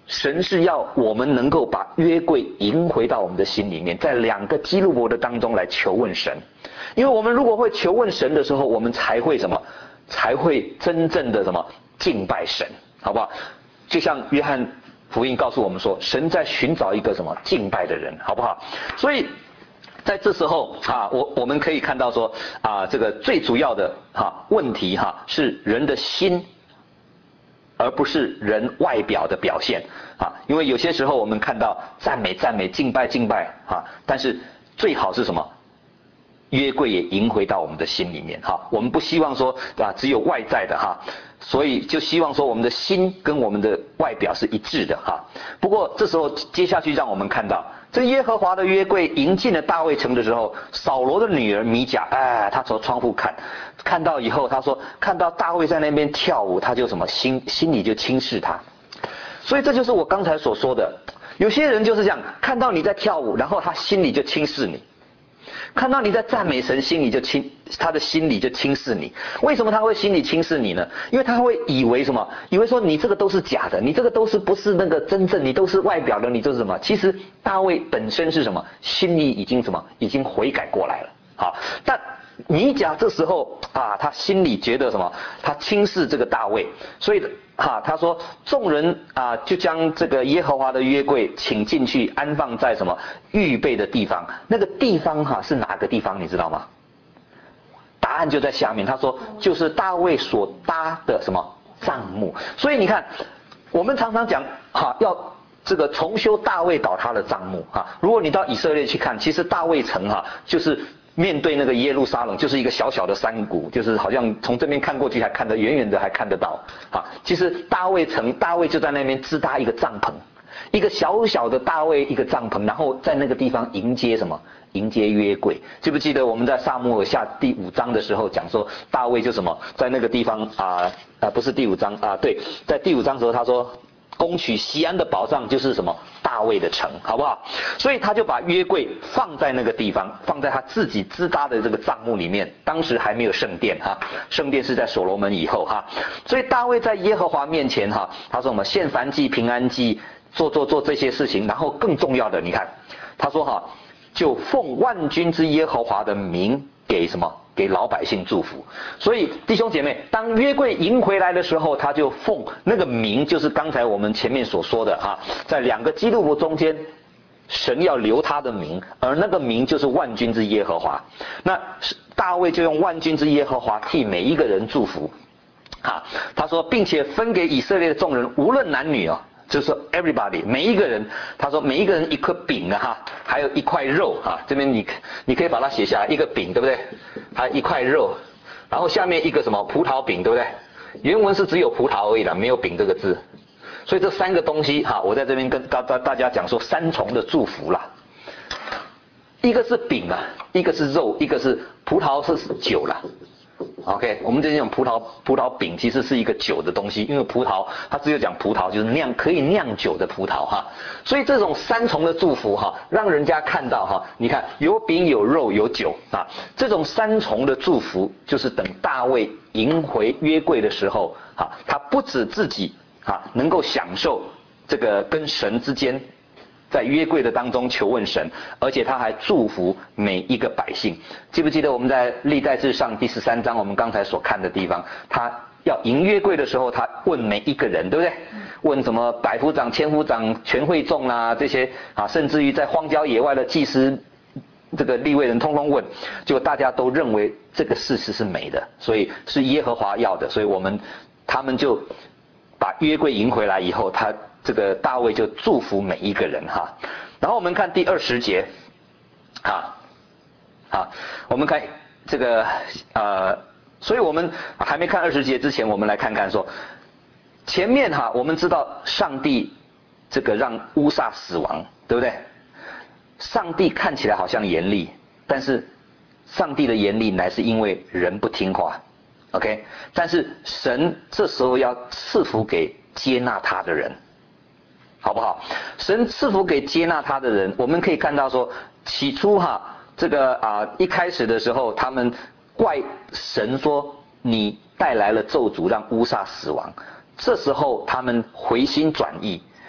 神是要我们能够把约柜迎回到我们的心里面，在两个基路伯的当中来求问神。因为我们如果会求问神的时候，我们才会什么？才会真正的什么敬拜神，好不好？就像约翰福音告诉我们说，神在寻找一个什么敬拜的人，好不好？所以在这时候啊，我我们可以看到说啊，这个最主要的哈问题哈是人的心，而不是人外表的表现啊。因为有些时候我们看到赞美赞美敬拜敬拜啊，但是最好是什么？约柜也迎回到我们的心里面哈。我们不希望说啊只有外在的哈，所以就希望说我们的心跟我们的外表是一致的哈。不过这时候接下去让我们看到，这耶和华的约柜迎进了大卫城的时候，扫罗的女儿米甲，哎，她从窗户看，看到以后，她说看到大卫在那边跳舞，她就什么心心里就轻视他。所以这就是我刚才所说的，有些人就是这样，看到你在跳舞，然后他心里就轻视你。看到你在赞美神，心里就轻，他的心里就轻视你。为什么他会心里轻视你呢？因为他会以为什么？以为说你这个都是假的，你这个都是不是那个真正，你都是外表的，你就是什么？其实大卫本身是什么？心里已经什么？已经悔改过来了。好，但米甲这时候啊，他心里觉得什么？他轻视这个大卫，所以哈、啊，他说众人啊就将这个耶和华的约柜请进去，安放在什么预备的地方？那个地方哈、啊、是哪个地方？你知道吗？答案就在下面。他说就是大卫所搭的什么帐幕。所以你看，我们常常讲哈、啊、要这个重修大卫倒塌的帐幕哈、啊。如果你到以色列去看，其实大卫城哈、啊、就是。面对那个耶路撒冷，就是一个小小的山谷，就是好像从这边看过去还看得远远的还看得到啊。其实大卫城，大卫就在那边支搭一个帐篷，一个小小的大卫一个帐篷，然后在那个地方迎接什么？迎接约柜。记不记得我们在撒母耳下第五章的时候讲说，大卫就什么在那个地方啊啊不是第五章啊，对，在第五章的时候他说。攻取西安的宝藏就是什么？大卫的城，好不好？所以他就把约柜放在那个地方，放在他自己支搭的这个帐幕里面。当时还没有圣殿哈，圣殿是在所罗门以后哈。所以大卫在耶和华面前哈，他说我们献燔祭、平安祭，做做做这些事情。然后更重要的，你看，他说哈，就奉万军之耶和华的名给什么？给老百姓祝福。所以弟兄姐妹，当约柜迎回来的时候，他就奉那个名，就是刚才我们前面所说的哈，在两个基路伯中间，神要留他的名，而那个名就是万军之耶和华。那大卫就用万军之耶和华替每一个人祝福啊，他说并且分给以色列的众人，无论男女哦，就是说 everybody 每一个人，他说每一个人一颗饼啊哈，还有一块肉哈，这边你你可以把它写下来，一个饼对不对？还有一块肉，然后下面一个什么葡萄饼对不对？原文是只有葡萄而已啦，没有饼这个字。所以这三个东西哈，我在这边跟大大大家讲说三重的祝福啦。一个是饼啊，一个是肉，一个是葡萄是酒啦。OK， 我们这种葡萄葡萄饼其实是一个酒的东西，因为葡萄它只有讲葡萄就是酿可以酿酒的葡萄哈，所以这种三重的祝福哈，让人家看到哈，你看有饼有肉有酒啊，这种三重的祝福就是等大卫迎回约柜的时候啊，他不止自己啊能够享受这个跟神之间。在约柜的当中求问神，而且他还祝福每一个百姓。记不记得我们在历代志上第十三章我们刚才所看的地方，他要迎约柜的时候，他问每一个人，对不对？问什么百夫长、千夫长、全会众啊这些啊，甚至于在荒郊野外的祭司这个利未人通通问，结果大家都认为这个事实是美的，所以是耶和华要的，所以我们他们就把约柜迎回来以后，他这个大卫就祝福每一个人哈。然后我们看第二十节，啊，啊，我们看这个呃，所以我们还没看二十节之前，我们来看看说，前面哈，我们知道上帝这个让乌撒死亡，对不对？上帝看起来好像严厉，但是上帝的严厉乃是因为人不听话 ，OK？ 但是神这时候要赐福给接纳他的人。好不好？神赐福给接纳他的人，我们可以看到说，起初哈，这个啊一开始的时候，他们怪神说你带来了咒诅，让乌撒死亡。这时候他们回心转意，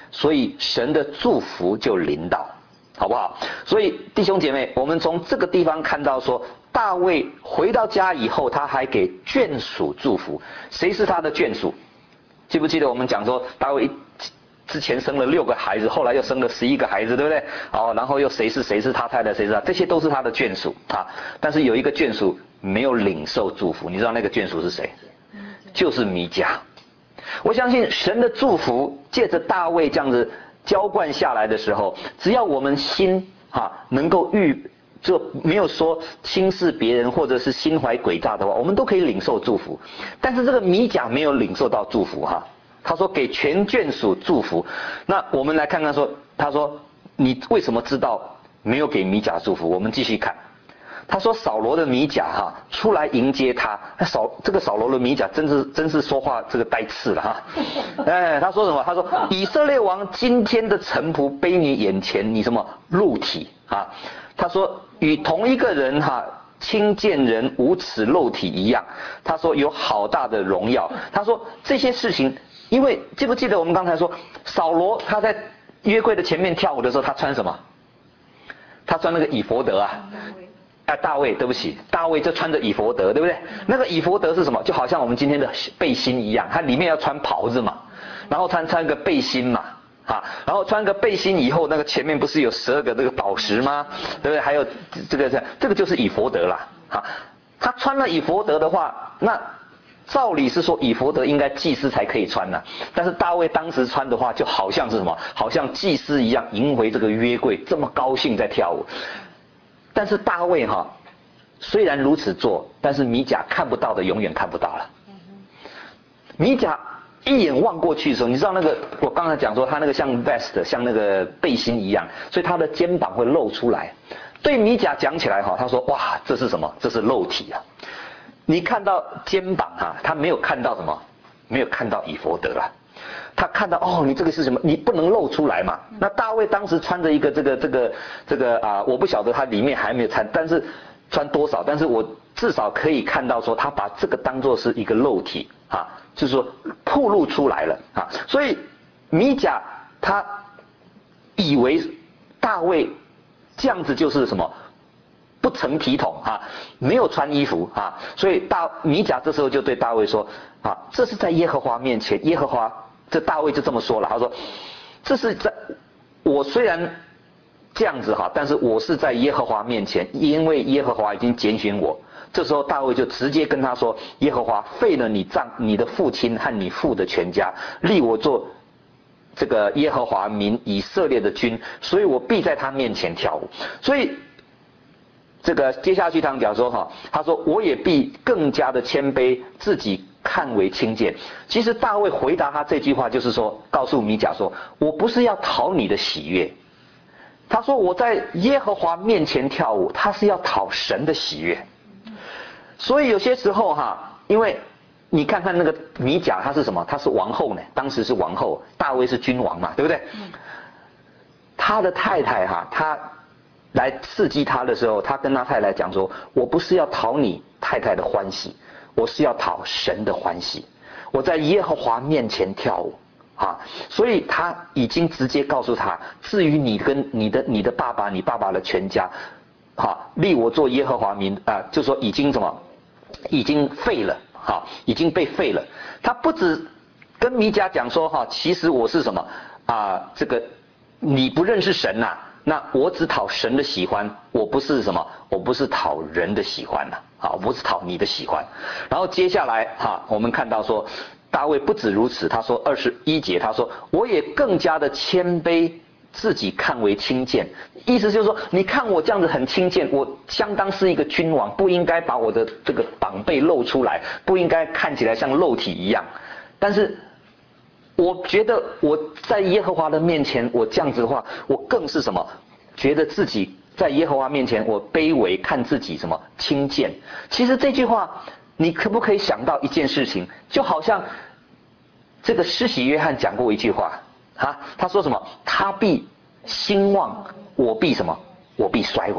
所以神的祝福就临到，好不好？所以弟兄姐妹，我们从这个地方看到说，大卫回到家以后，他还给眷属祝福。谁是他的眷属？记不记得我们讲说，大卫之前生了六个孩子，后来又生了十一个孩子，对不对？哦，然后又谁是谁是他太太，谁是他，这些都是他的眷属啊。但是有一个眷属没有领受祝福，你知道那个眷属是谁？就是米甲。我相信神的祝福借着大卫这样子浇灌下来的时候，只要我们心啊能够预，就没有说轻视别人或者是心怀诡诈的话，我们都可以领受祝福。但是这个米甲没有领受到祝福哈，他说给全眷属祝福。那我们来看看说，他说你为什么知道没有给米甲祝福？我们继续看。他说扫罗的米甲哈出来迎接他，扫这个扫罗的米甲真是真是说话这个带刺了哈。哎，他说什么？他说以色列王今天的臣仆卑你眼前，你什么露体啊？他说与同一个人哈轻贱人无耻露体一样。他说有好大的荣耀。他说这些事情，因为记不记得我们刚才说扫罗他在约柜的前面跳舞的时候，他穿什么？他穿那个以弗得啊。啊，大卫，对不起，大卫就穿着以弗得，对不对？那个以弗得是什么？就好像我们今天的背心一样，它里面要穿袍子嘛，然后穿穿个背心嘛，啊，然后穿个背心以后，那个前面不是有十二个这个宝石吗？对不对？还有这个这这个就是以弗得啦，啊，他穿了以弗得的话，那照理是说以弗得应该祭司才可以穿的，但是大卫当时穿的话，就好像是什么？好像祭司一样迎回这个约柜，这么高兴在跳舞。但是大卫哈，虽然如此做，但是米甲看不到的永远看不到了。米甲一眼望过去的时候，你知道那个我刚才讲说他那个像 vest 像那个背心一样，所以他的肩膀会露出来。对米甲讲起来哈，他说哇这是什么？这是肉体啊！你看到肩膀哈，他没有看到什么？没有看到以弗得了。他看到哦，你这个是什么？你不能露出来嘛。那大卫当时穿着一个这个这个这个啊，我不晓得他里面还没有穿，但是穿多少？但是我至少可以看到说，他把这个当作是一个肉体啊，就是说暴露出来了啊。所以米甲他以为大卫这样子就是什么不成体统啊，没有穿衣服啊。所以大米甲这时候就对大卫说啊，这是在耶和华面前，耶和华。这大卫就这么说了，他说：“这是在我虽然这样子哈，但是我是在耶和华面前，因为耶和华已经拣选我。”这时候大卫就直接跟他说：“耶和华废了你丈你的父亲和你父的全家，立我做这个耶和华民以色列的君，所以我必在他面前跳舞。”所以这个接下去他讲说哈，他说我也必更加的谦卑，自己看为轻贱。其实大卫回答他这句话就是说，告诉米甲说，我不是要讨你的喜悦。他说我在耶和华面前跳舞，他是要讨神的喜悦。所以有些时候哈，因为你看看那个米甲，他是什么？他是王后呢，当时是王后，大卫是君王嘛，对不对？他的太太哈，他来刺激他的时候，他跟他太太讲说，我不是要讨你太太的欢喜，我是要讨神的欢喜。我在耶和华面前跳舞啊，所以他已经直接告诉他，至于你跟你的你的爸爸，你爸爸的全家，哈，立我做耶和华民啊，就说已经什么，已经废了，哈，已经被废了。他不止跟米甲讲说哈，其实我是什么啊，这个你不认识神呐、啊。那我只讨神的喜欢，我不是什么，我不是讨人的喜欢呐，啊，我不是讨你的喜欢。然后接下来哈，我们看到说，大卫不止如此，他说二十一节，他说我也更加的谦卑，自己看为轻贱。意思就是说，你看我这样子很轻贱，我相当是一个君王，不应该把我的这个膀臂露出来，不应该看起来像肉体一样。但是我觉得我在耶和华的面前，我这样子的话，我更是什么？觉得自己在耶和华面前，我卑微，看自己什么轻贱。其实这句话，你可不可以想到一件事情？就好像这个施洗约翰讲过一句话啊，他说什么？他必兴旺，我必什么？我必衰微。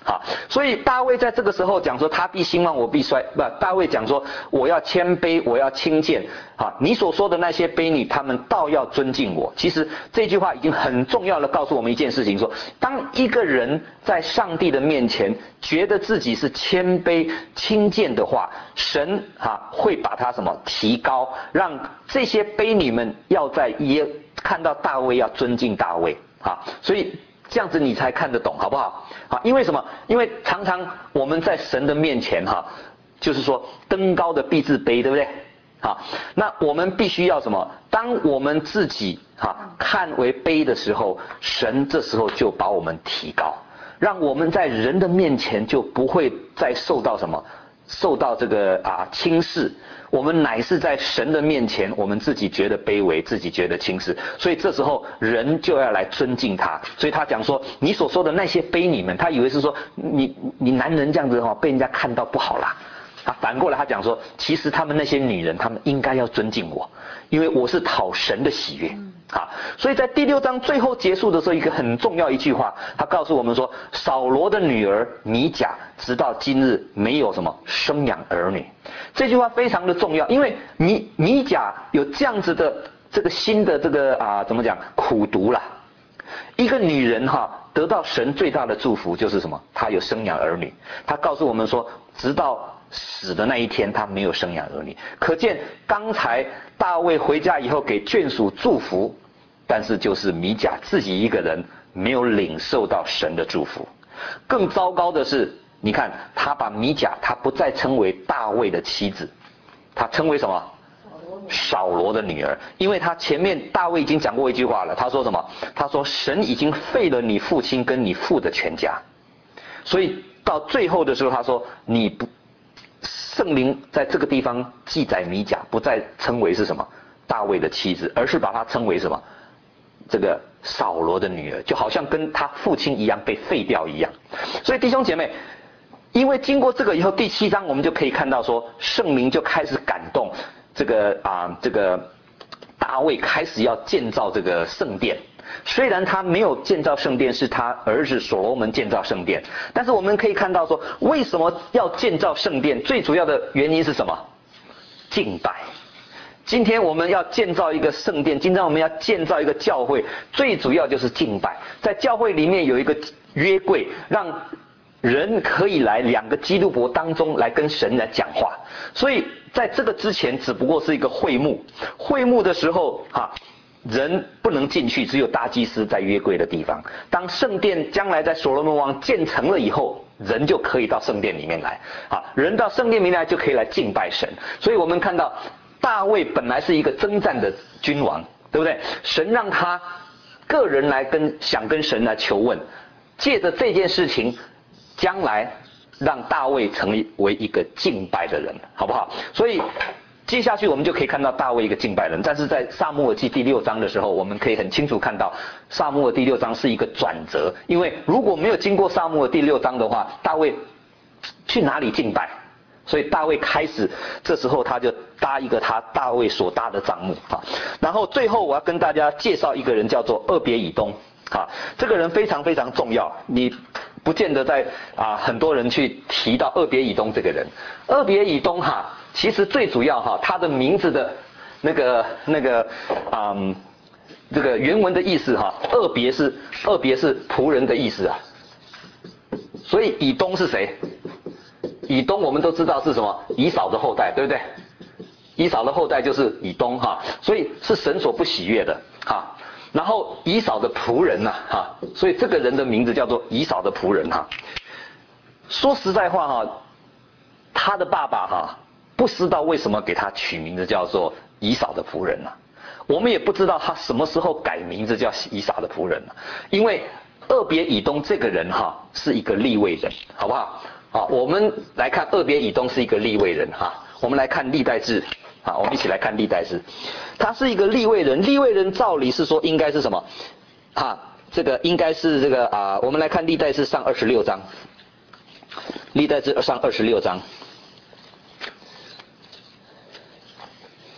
好，所以大卫在这个时候讲说，他必兴旺，我必衰。不，大卫讲说，我要谦卑，我要轻贱。啊，你所说的那些卑女，他们倒要尊敬我。其实这句话已经很重要的告诉我们一件事情：说，当一个人在上帝的面前觉得自己是谦卑轻贱的话，神啊会把他什么提高，让这些卑女们要在耶看到大卫要尊敬大卫啊，所以。这样子你才看得懂，好不好？好，因为什么？因为常常我们在神的面前哈，就是说登高的必自卑，对不对？好，那我们必须要什么？当我们自己哈看为卑的时候，神这时候就把我们提高，让我们在人的面前就不会再受到什么，受到这个啊轻视。我们乃是在神的面前，我们自己觉得卑微，自己觉得轻视，所以这时候人就要来尊敬他。所以他讲说，你所说的那些卑女们，他以为是说你你男人这样子哈、哦，被人家看到不好啦。啊，反过来他讲说，其实他们那些女人，他们应该要尊敬我，因为我是讨神的喜悦。啊，所以在第六章最后结束的时候，一个很重要一句话，他告诉我们说，扫罗的女儿米甲直到今日没有什么生养儿女。这句话非常的重要，因为米米甲有这样子的这个新的这个啊怎么讲苦读啦。一个女人哈、啊、得到神最大的祝福就是什么？她有生养儿女。她告诉我们说，直到死的那一天，她没有生养儿女。可见刚才大卫回家以后给眷属祝福。但是就是米甲自己一个人没有领受到神的祝福。更糟糕的是，你看他把米甲他不再称为大卫的妻子，他称为什么？扫罗的女儿。因为他前面大卫已经讲过一句话了，他说什么？他说神已经废了你父亲跟你父的全家。所以到最后的时候他说，你不圣灵在这个地方记载米甲不再称为是什么大卫的妻子，而是把他称为什么？这个扫罗的女儿，就好像跟他父亲一样被废掉一样。所以弟兄姐妹，因为经过这个以后，第七章我们就可以看到说，圣灵就开始感动这个啊，这个大卫开始要建造这个圣殿。虽然他没有建造圣殿，是他儿子所罗门建造圣殿，但是我们可以看到说，为什么要建造圣殿？最主要的原因是什么？敬拜。今天我们要建造一个圣殿，今天我们要建造一个教会，最主要就是敬拜。在教会里面有一个约柜，让人可以来两个基督伯当中来跟神来讲话。所以在这个之前只不过是一个会幕，会幕的时候哈、啊，人不能进去，只有大祭司在约柜的地方。当圣殿将来在所罗门王建成了以后，人就可以到圣殿里面来啊，人到圣殿里面来就可以来敬拜神。所以我们看到大卫本来是一个征战的君王，对不对？神让他个人来跟想跟神来求问，借着这件事情，将来让大卫成为一个敬拜的人，好不好？所以接下去我们就可以看到大卫一个敬拜人。但是在撒母耳记第六章的时候，我们可以很清楚看到撒母耳第六章是一个转折，因为如果没有经过撒母耳第六章的话，大卫去哪里敬拜？所以大卫开始，这时候他就搭一个他大卫所搭的帐幕啊。然后最后我要跟大家介绍一个人，叫做俄别以东啊。这个人非常非常重要，你不见得在啊很多人去提到俄别以东这个人。俄别以东哈，其实最主要哈，他的名字的那个那个嗯这个原文的意思哈，俄别是俄别是仆人的意思啊。所以以东是谁？以东我们都知道是什么？以扫的后代，对不对？以扫的后代就是以东哈，所以是神所不喜悦的哈。然后以扫的仆人呐哈，所以这个人的名字叫做以扫的仆人哈。说实在话哈，他的爸爸哈不知道为什么给他取名字叫做以扫的仆人呐，我们也不知道他什么时候改名字叫以扫的仆人了，因为俄别以东这个人哈是一个利未人，好不好？好，我们来看俄别以东是一个利未人哈。我们来看历代志，好，我们一起来看历代志。他是一个利未人，利未人照理是说应该是什么？哈，这个应该是这个啊，我们来看历代志上二十六章，历代志上二十六章。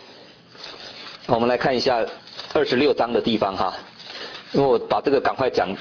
我们来看一下二十六章的地方哈，因为我把这个赶快讲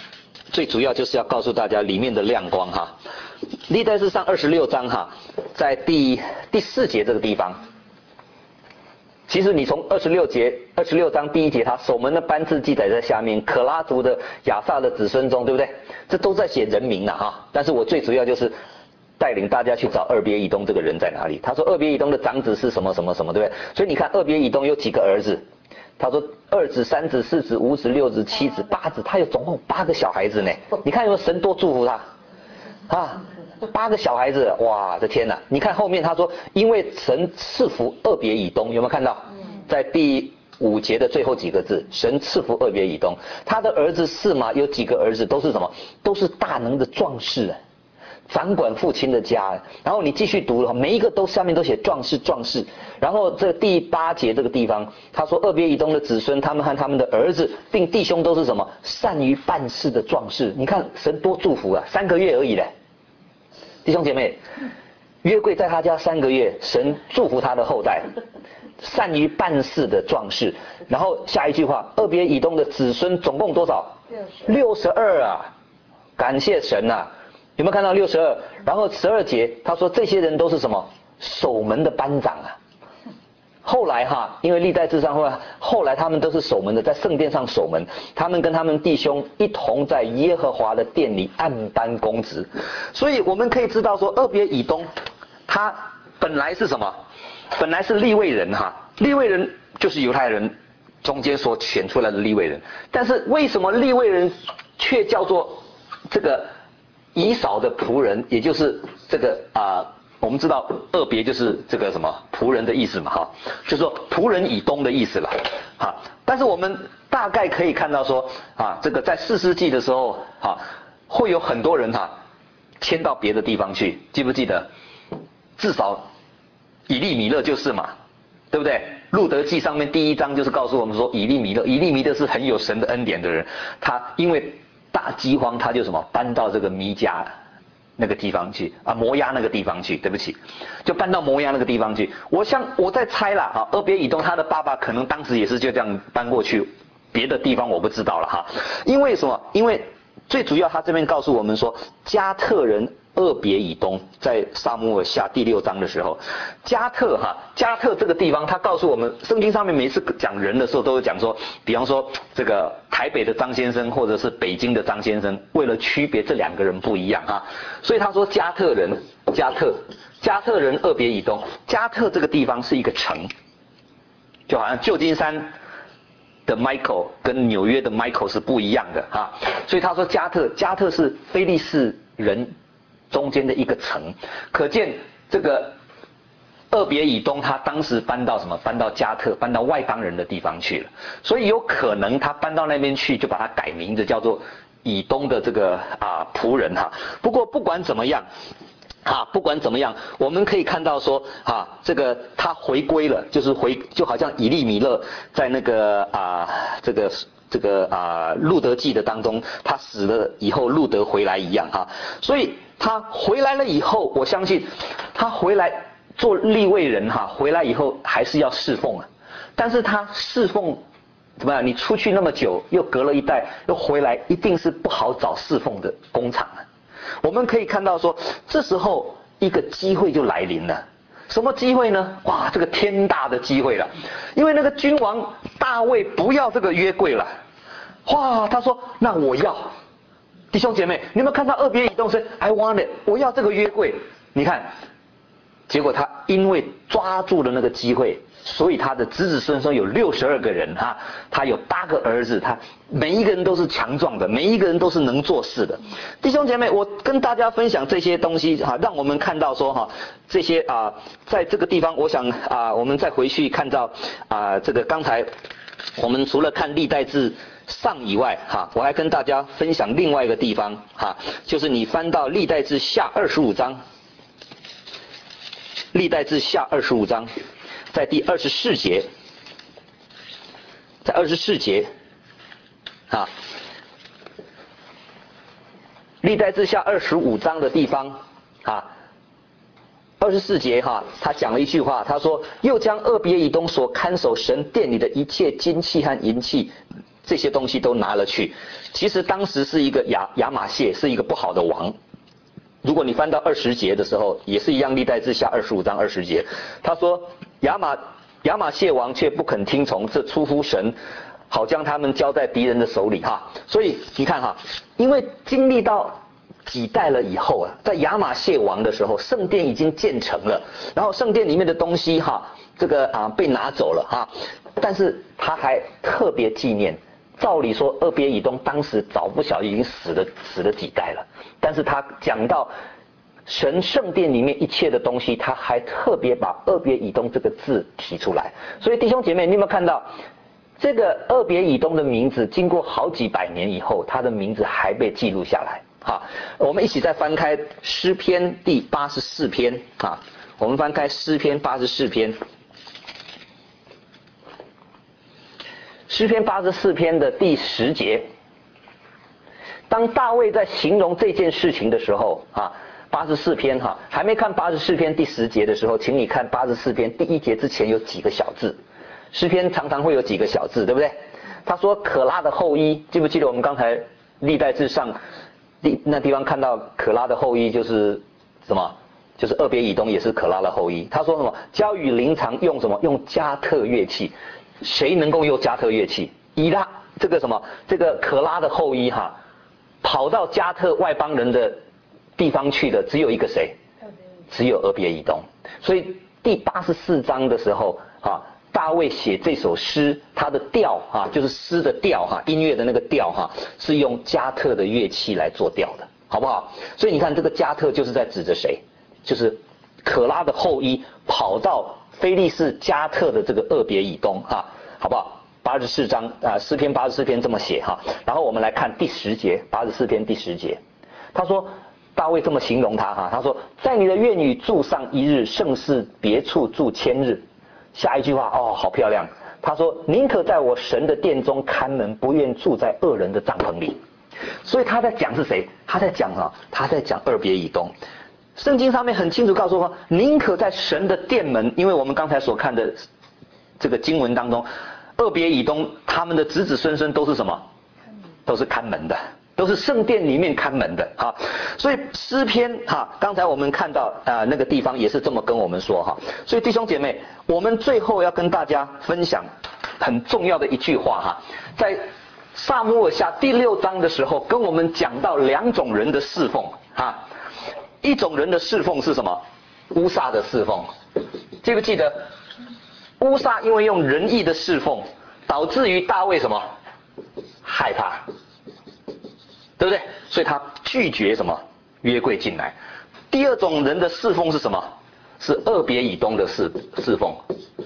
最主要就是要告诉大家里面的亮光哈。历代志上二十六章哈，在第第四节这个地方，其实你从二十六节二十六章第一节，他守门的班次记载在下面，可拉族的亚萨的子孙中，对不对？这都在写人名了哈。但是我最主要就是带领大家去找二别以东这个人在哪里。他说二别以东的长子是什么什么什么，对不对？所以你看二别以东有几个儿子？他说二子、三子、四子、五子、六子、七子、八子，他有总共八个小孩子呢。你看有没有神多祝福他？啊，八个小孩子，哇，这天哪！你看后面他说，因为神赐福二别以东，有没有看到？在第五节的最后几个字，神赐福二别以东，他的儿子是吗？有几个儿子都是什么？都是大能的壮士啊，掌管父亲的家。然后你继续读的话，每一个都下面都写壮士壮士。然后这第八节这个地方，他说二别以东的子孙，他们和他们的儿子并弟兄都是什么？善于办事的壮士。你看神多祝福啊，三个月而已嘞。弟兄姐妹，约柜在他家三个月，神祝福他的后代，善于办事的壮士。然后下一句话，二别以东的子孙总共多少？六十二啊！感谢神啊！有没有看到六十二？然后十二节他说这些人都是什么？守门的班长啊。后来哈，因为历代志上后来后来他们都是守门的，在圣殿上守门，他们跟他们弟兄一同在耶和华的殿里按班公职。所以我们可以知道说，二别以东他本来是什么？本来是利未人哈，利未人就是犹太人中间所选出来的利未人。但是为什么利未人却叫做这个以扫的仆人，也就是这个啊、呃，我们知道二别就是这个什么仆人的意思嘛哈，就是说仆人以东的意思了哈。但是我们大概可以看到说啊，这个在四世纪的时候哈，会有很多人哈迁到别的地方去，记不记得？至少以利米勒就是嘛，对不对？路德记上面第一章就是告诉我们说，以利米勒，以利米勒是很有神的恩典的人，他因为大饥荒，他就什么搬到这个弥迦那个地方去啊，摩押那个地方去，对不起，就搬到摩押那个地方去。我想我在猜啦哈，二别以东他的爸爸可能当时也是就这样搬过去，别的地方我不知道了哈。因为什么？因为最主要他这边告诉我们说，加特人二别以东，在撒母耳下第六章的时候，加特哈，加特这个地方，他告诉我们，圣经上面每次讲人的时候，都有讲说，比方说这个台北的张先生，或者是北京的张先生，为了区别这两个人不一样哈，所以他说加特人，加特，加特人二别以东，加特这个地方是一个城，就好像旧金山的 Michael 跟纽约的 Michael 是不一样的哈，所以他说加特，加特是非利士人中间的一个城，可见这个二别以东，他当时搬到什么？搬到加特，搬到外邦人的地方去了。所以有可能他搬到那边去，就把它改名字叫做以东的这个啊仆人哈。不过不管怎么样，啊，不管怎么样，我们可以看到说啊，这个他回归了，就是回，就好像以利米勒在那个啊这个。这个啊，路德记的当中，他死了以后，路德回来一样哈，所以他回来了以后，我相信他回来做利未人哈，回来以后还是要侍奉啊，但是他侍奉怎么样？你出去那么久，又隔了一代，又回来，一定是不好找侍奉的工厂啊。我们可以看到说，这时候一个机会就来临了。什么机会呢？哇，这个天大的机会了！因为那个君王大卫不要这个约柜了，哇，他说那我要。弟兄姐妹，你有没有看到二别以东说 I want it， 我要这个约柜？你看，结果他因为抓住了那个机会，所以他的子子孙孙有六十二个人哈，他有八个儿子，他每一个人都是强壮的，每一个人都是能做事的。弟兄姐妹，我跟大家分享这些东西哈，让我们看到说哈，这些啊，在这个地方，我想啊，我们再回去看到啊，这个刚才我们除了看历代志上以外哈，我还跟大家分享另外一个地方哈，就是你翻到历代志下二十五章，历代志下二十五章。在第二十四节，在二十四节，啊，历代志下二十五章的地方，啊，二十四节哈，他讲了一句话，他说：“又将二别以东所看守神殿里的一切金器和银器， 这些东西都拿了去。其实当时是一个亚亚玛谢是一个不好的王。如果你翻到二十节的时候，也是一样，历代志下二十五章二十节，他说亚玛亚玛谢王却不肯听从，这出乎神，好将他们交在敌人的手里哈。所以你看哈，因为经历到几代了以后啊，在亚玛谢王的时候，圣殿已经建成了，然后圣殿里面的东西哈，这个啊被拿走了哈，但是他还特别纪念。照理说，俄别以东当时早不晓得已经死了死了几代了，但是他讲到神圣殿里面一切的东西，他还特别把俄别以东这个字提出来。所以弟兄姐妹，你有没有看到这个俄别以东的名字，经过好几百年以后，他的名字还被记录下来？好，我们一起再翻开诗篇第八十四篇啊，我们翻开诗篇八十四篇。诗篇八十四篇的第十节，当大卫在形容这件事情的时候啊，八十四篇哈，还没看八十四篇第十节的时候，请你看八十四篇第一节之前有几个小字。诗篇常常会有几个小字，对不对？他说可拉的后裔，记不记得我们刚才历代志上那地方看到可拉的后裔就是什么？就是俄别以东也是可拉的后裔。他说什么？交与灵常用什么？用加特乐器。谁能够用加特乐器？以拉这个什么这个可拉的后裔哈，跑到加特外邦人的地方去的只有一个谁？只有俄别以东。所以第八十四章的时候啊，大卫写这首诗，他的调啊，就是诗的调哈，音乐的那个调哈，是用加特的乐器来做调的，好不好？所以你看这个加特就是在指着谁？就是可拉的后裔跑到非利士加特的这个俄别以东哈，好不好？八十四章啊，诗篇八十四篇这么写哈。然后我们来看第十节，八十四篇第十节，他说大卫这么形容他哈，他说在你的院宇住上一日，胜似别处住千日。下一句话哦，好漂亮。他说宁可在我神的殿中看门，不愿住在恶人的帐篷里。所以他在讲是谁？他在讲啊，他在讲俄别以东。圣经上面很清楚告诉我，宁可在神的殿门，因为我们刚才所看的这个经文当中，俄别以东他们的子子孙孙都是什么？都是看门的，都是圣殿里面看门的哈。所以诗篇哈，刚才我们看到啊、呃、那个地方也是这么跟我们说哈。所以弟兄姐妹，我们最后要跟大家分享很重要的一句话哈，在撒母耳下第六章的时候，跟我们讲到两种人的侍奉哈。一种人的侍奉是什么？乌撒的侍奉，记不记得？乌撒因为用仁义的侍奉，导致于大卫什么？害怕，对不对？所以他拒绝什么？约柜进来。第二种人的侍奉是什么？是俄别以东的侍侍奉。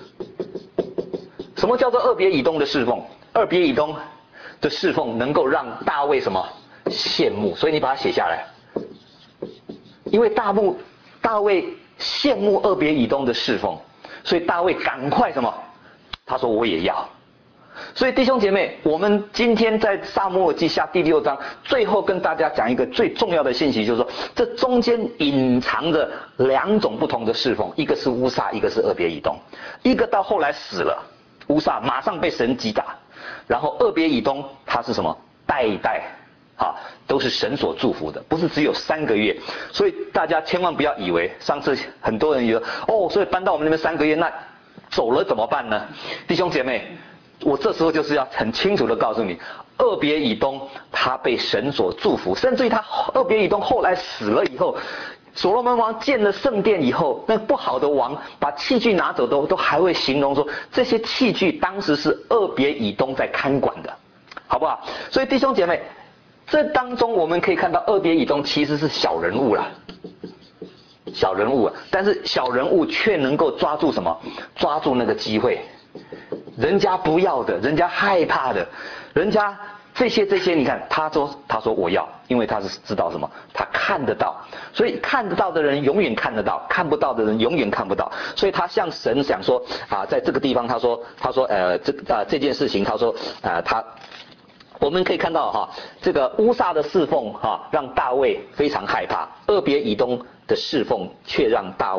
什么叫做俄别以东的侍奉？俄别以东的侍奉能够让大卫什么？羡慕，所以你把它写下来。因为大牧大卫羡慕俄别以东的侍奉，所以大卫赶快什么？他说我也要。所以弟兄姐妹，我们今天在撒母耳记下第六章最后跟大家讲一个最重要的信息，就是说这中间隐藏着两种不同的侍奉，一个是乌撒，一个是俄别以东。一个到后来死了，乌撒马上被神击打，然后俄别以东他是什么？代代啊，都是神所祝福的，不是只有三个月。所以大家千万不要以为，上次很多人以为哦，所以搬到我们那边三个月，那走了怎么办呢？弟兄姐妹，我这时候就是要很清楚的告诉你，俄别以东他被神所祝福，甚至于他俄别以东后来死了以后，所罗门王建了圣殿以后，那不好的王把器具拿走都都还会形容说，这些器具当时是俄别以东在看管的，好不好？所以弟兄姐妹，这当中我们可以看到俄别以东其实是小人物啦，小人物啊，但是小人物却能够抓住什么？抓住那个机会，人家不要的，人家害怕的，人家这些这些，你看他说他说我要，因为他是知道什么？他看得到，所以看得到的人永远看得到，看不到的人永远看不到，所以他向神想说啊，在这个地方他说他说呃这啊这件事情他说啊他。我们可以看到哈，这个乌撒的侍奉哈，让大卫非常害怕；俄别以东的侍奉却让大卫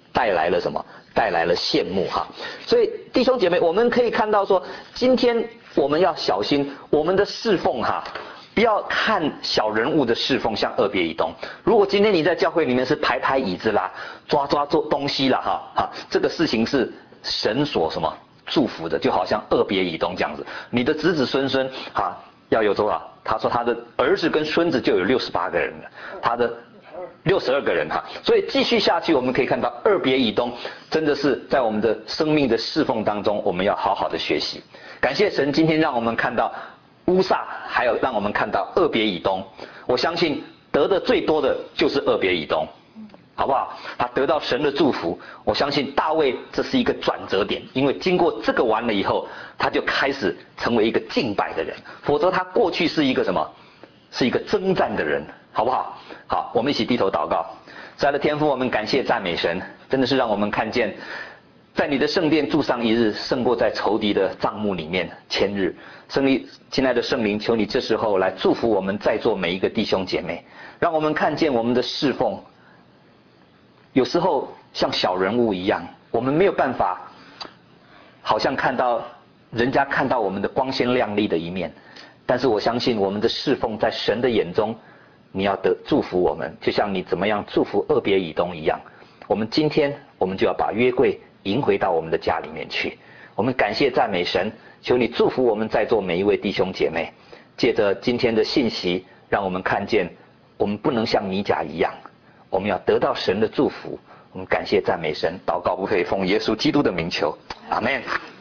带来了什么？带来了羡慕哈。所以弟兄姐妹，我们可以看到说，今天我们要小心我们的侍奉哈。不要看小人物的侍奉像二别以东。如果今天你在教会里面是排排椅子啦，抓抓做东西啦，哈哈，这个事情是神所什么祝福的，就好像二别以东这样子。你的子子孙孙哈要有多少？他说他的儿子跟孙子就有六十八个人了，他的六十二个人哈。所以继续下去，我们可以看到二别以东真的是在我们的生命的侍奉当中，我们要好好的学习。感谢神，今天让我们看到乌撒，还有让我们看到二别以东。我相信得的最多的就是二别以东，好不好？他得到神的祝福。我相信大卫这是一个转折点，因为经过这个完了以后，他就开始成为一个敬拜的人。否则他过去是一个什么？是一个征战的人，好不好？好，我们一起低头祷告。亲爱的天父，我们感谢赞美神，真的是让我们看见，在你的圣殿住上一日，胜过在仇敌的帐幕里面千日。圣灵，亲爱的圣灵，求你这时候来祝福我们在座每一个弟兄姐妹，让我们看见我们的侍奉，有时候像小人物一样，我们没有办法，好像看到人家看到我们的光鲜亮丽的一面，但是我相信我们的侍奉在神的眼中，你要得祝福我们，就像你怎么样祝福二别以东一样。我们今天我们就要把约柜迎回到我们的家里面去。我们感谢赞美神，求你祝福我们在座每一位弟兄姐妹。借着今天的信息，让我们看见我们不能像米甲一样，我们要得到神的祝福。我们感谢赞美神，祷告不可以奉耶稣基督的名求，阿们。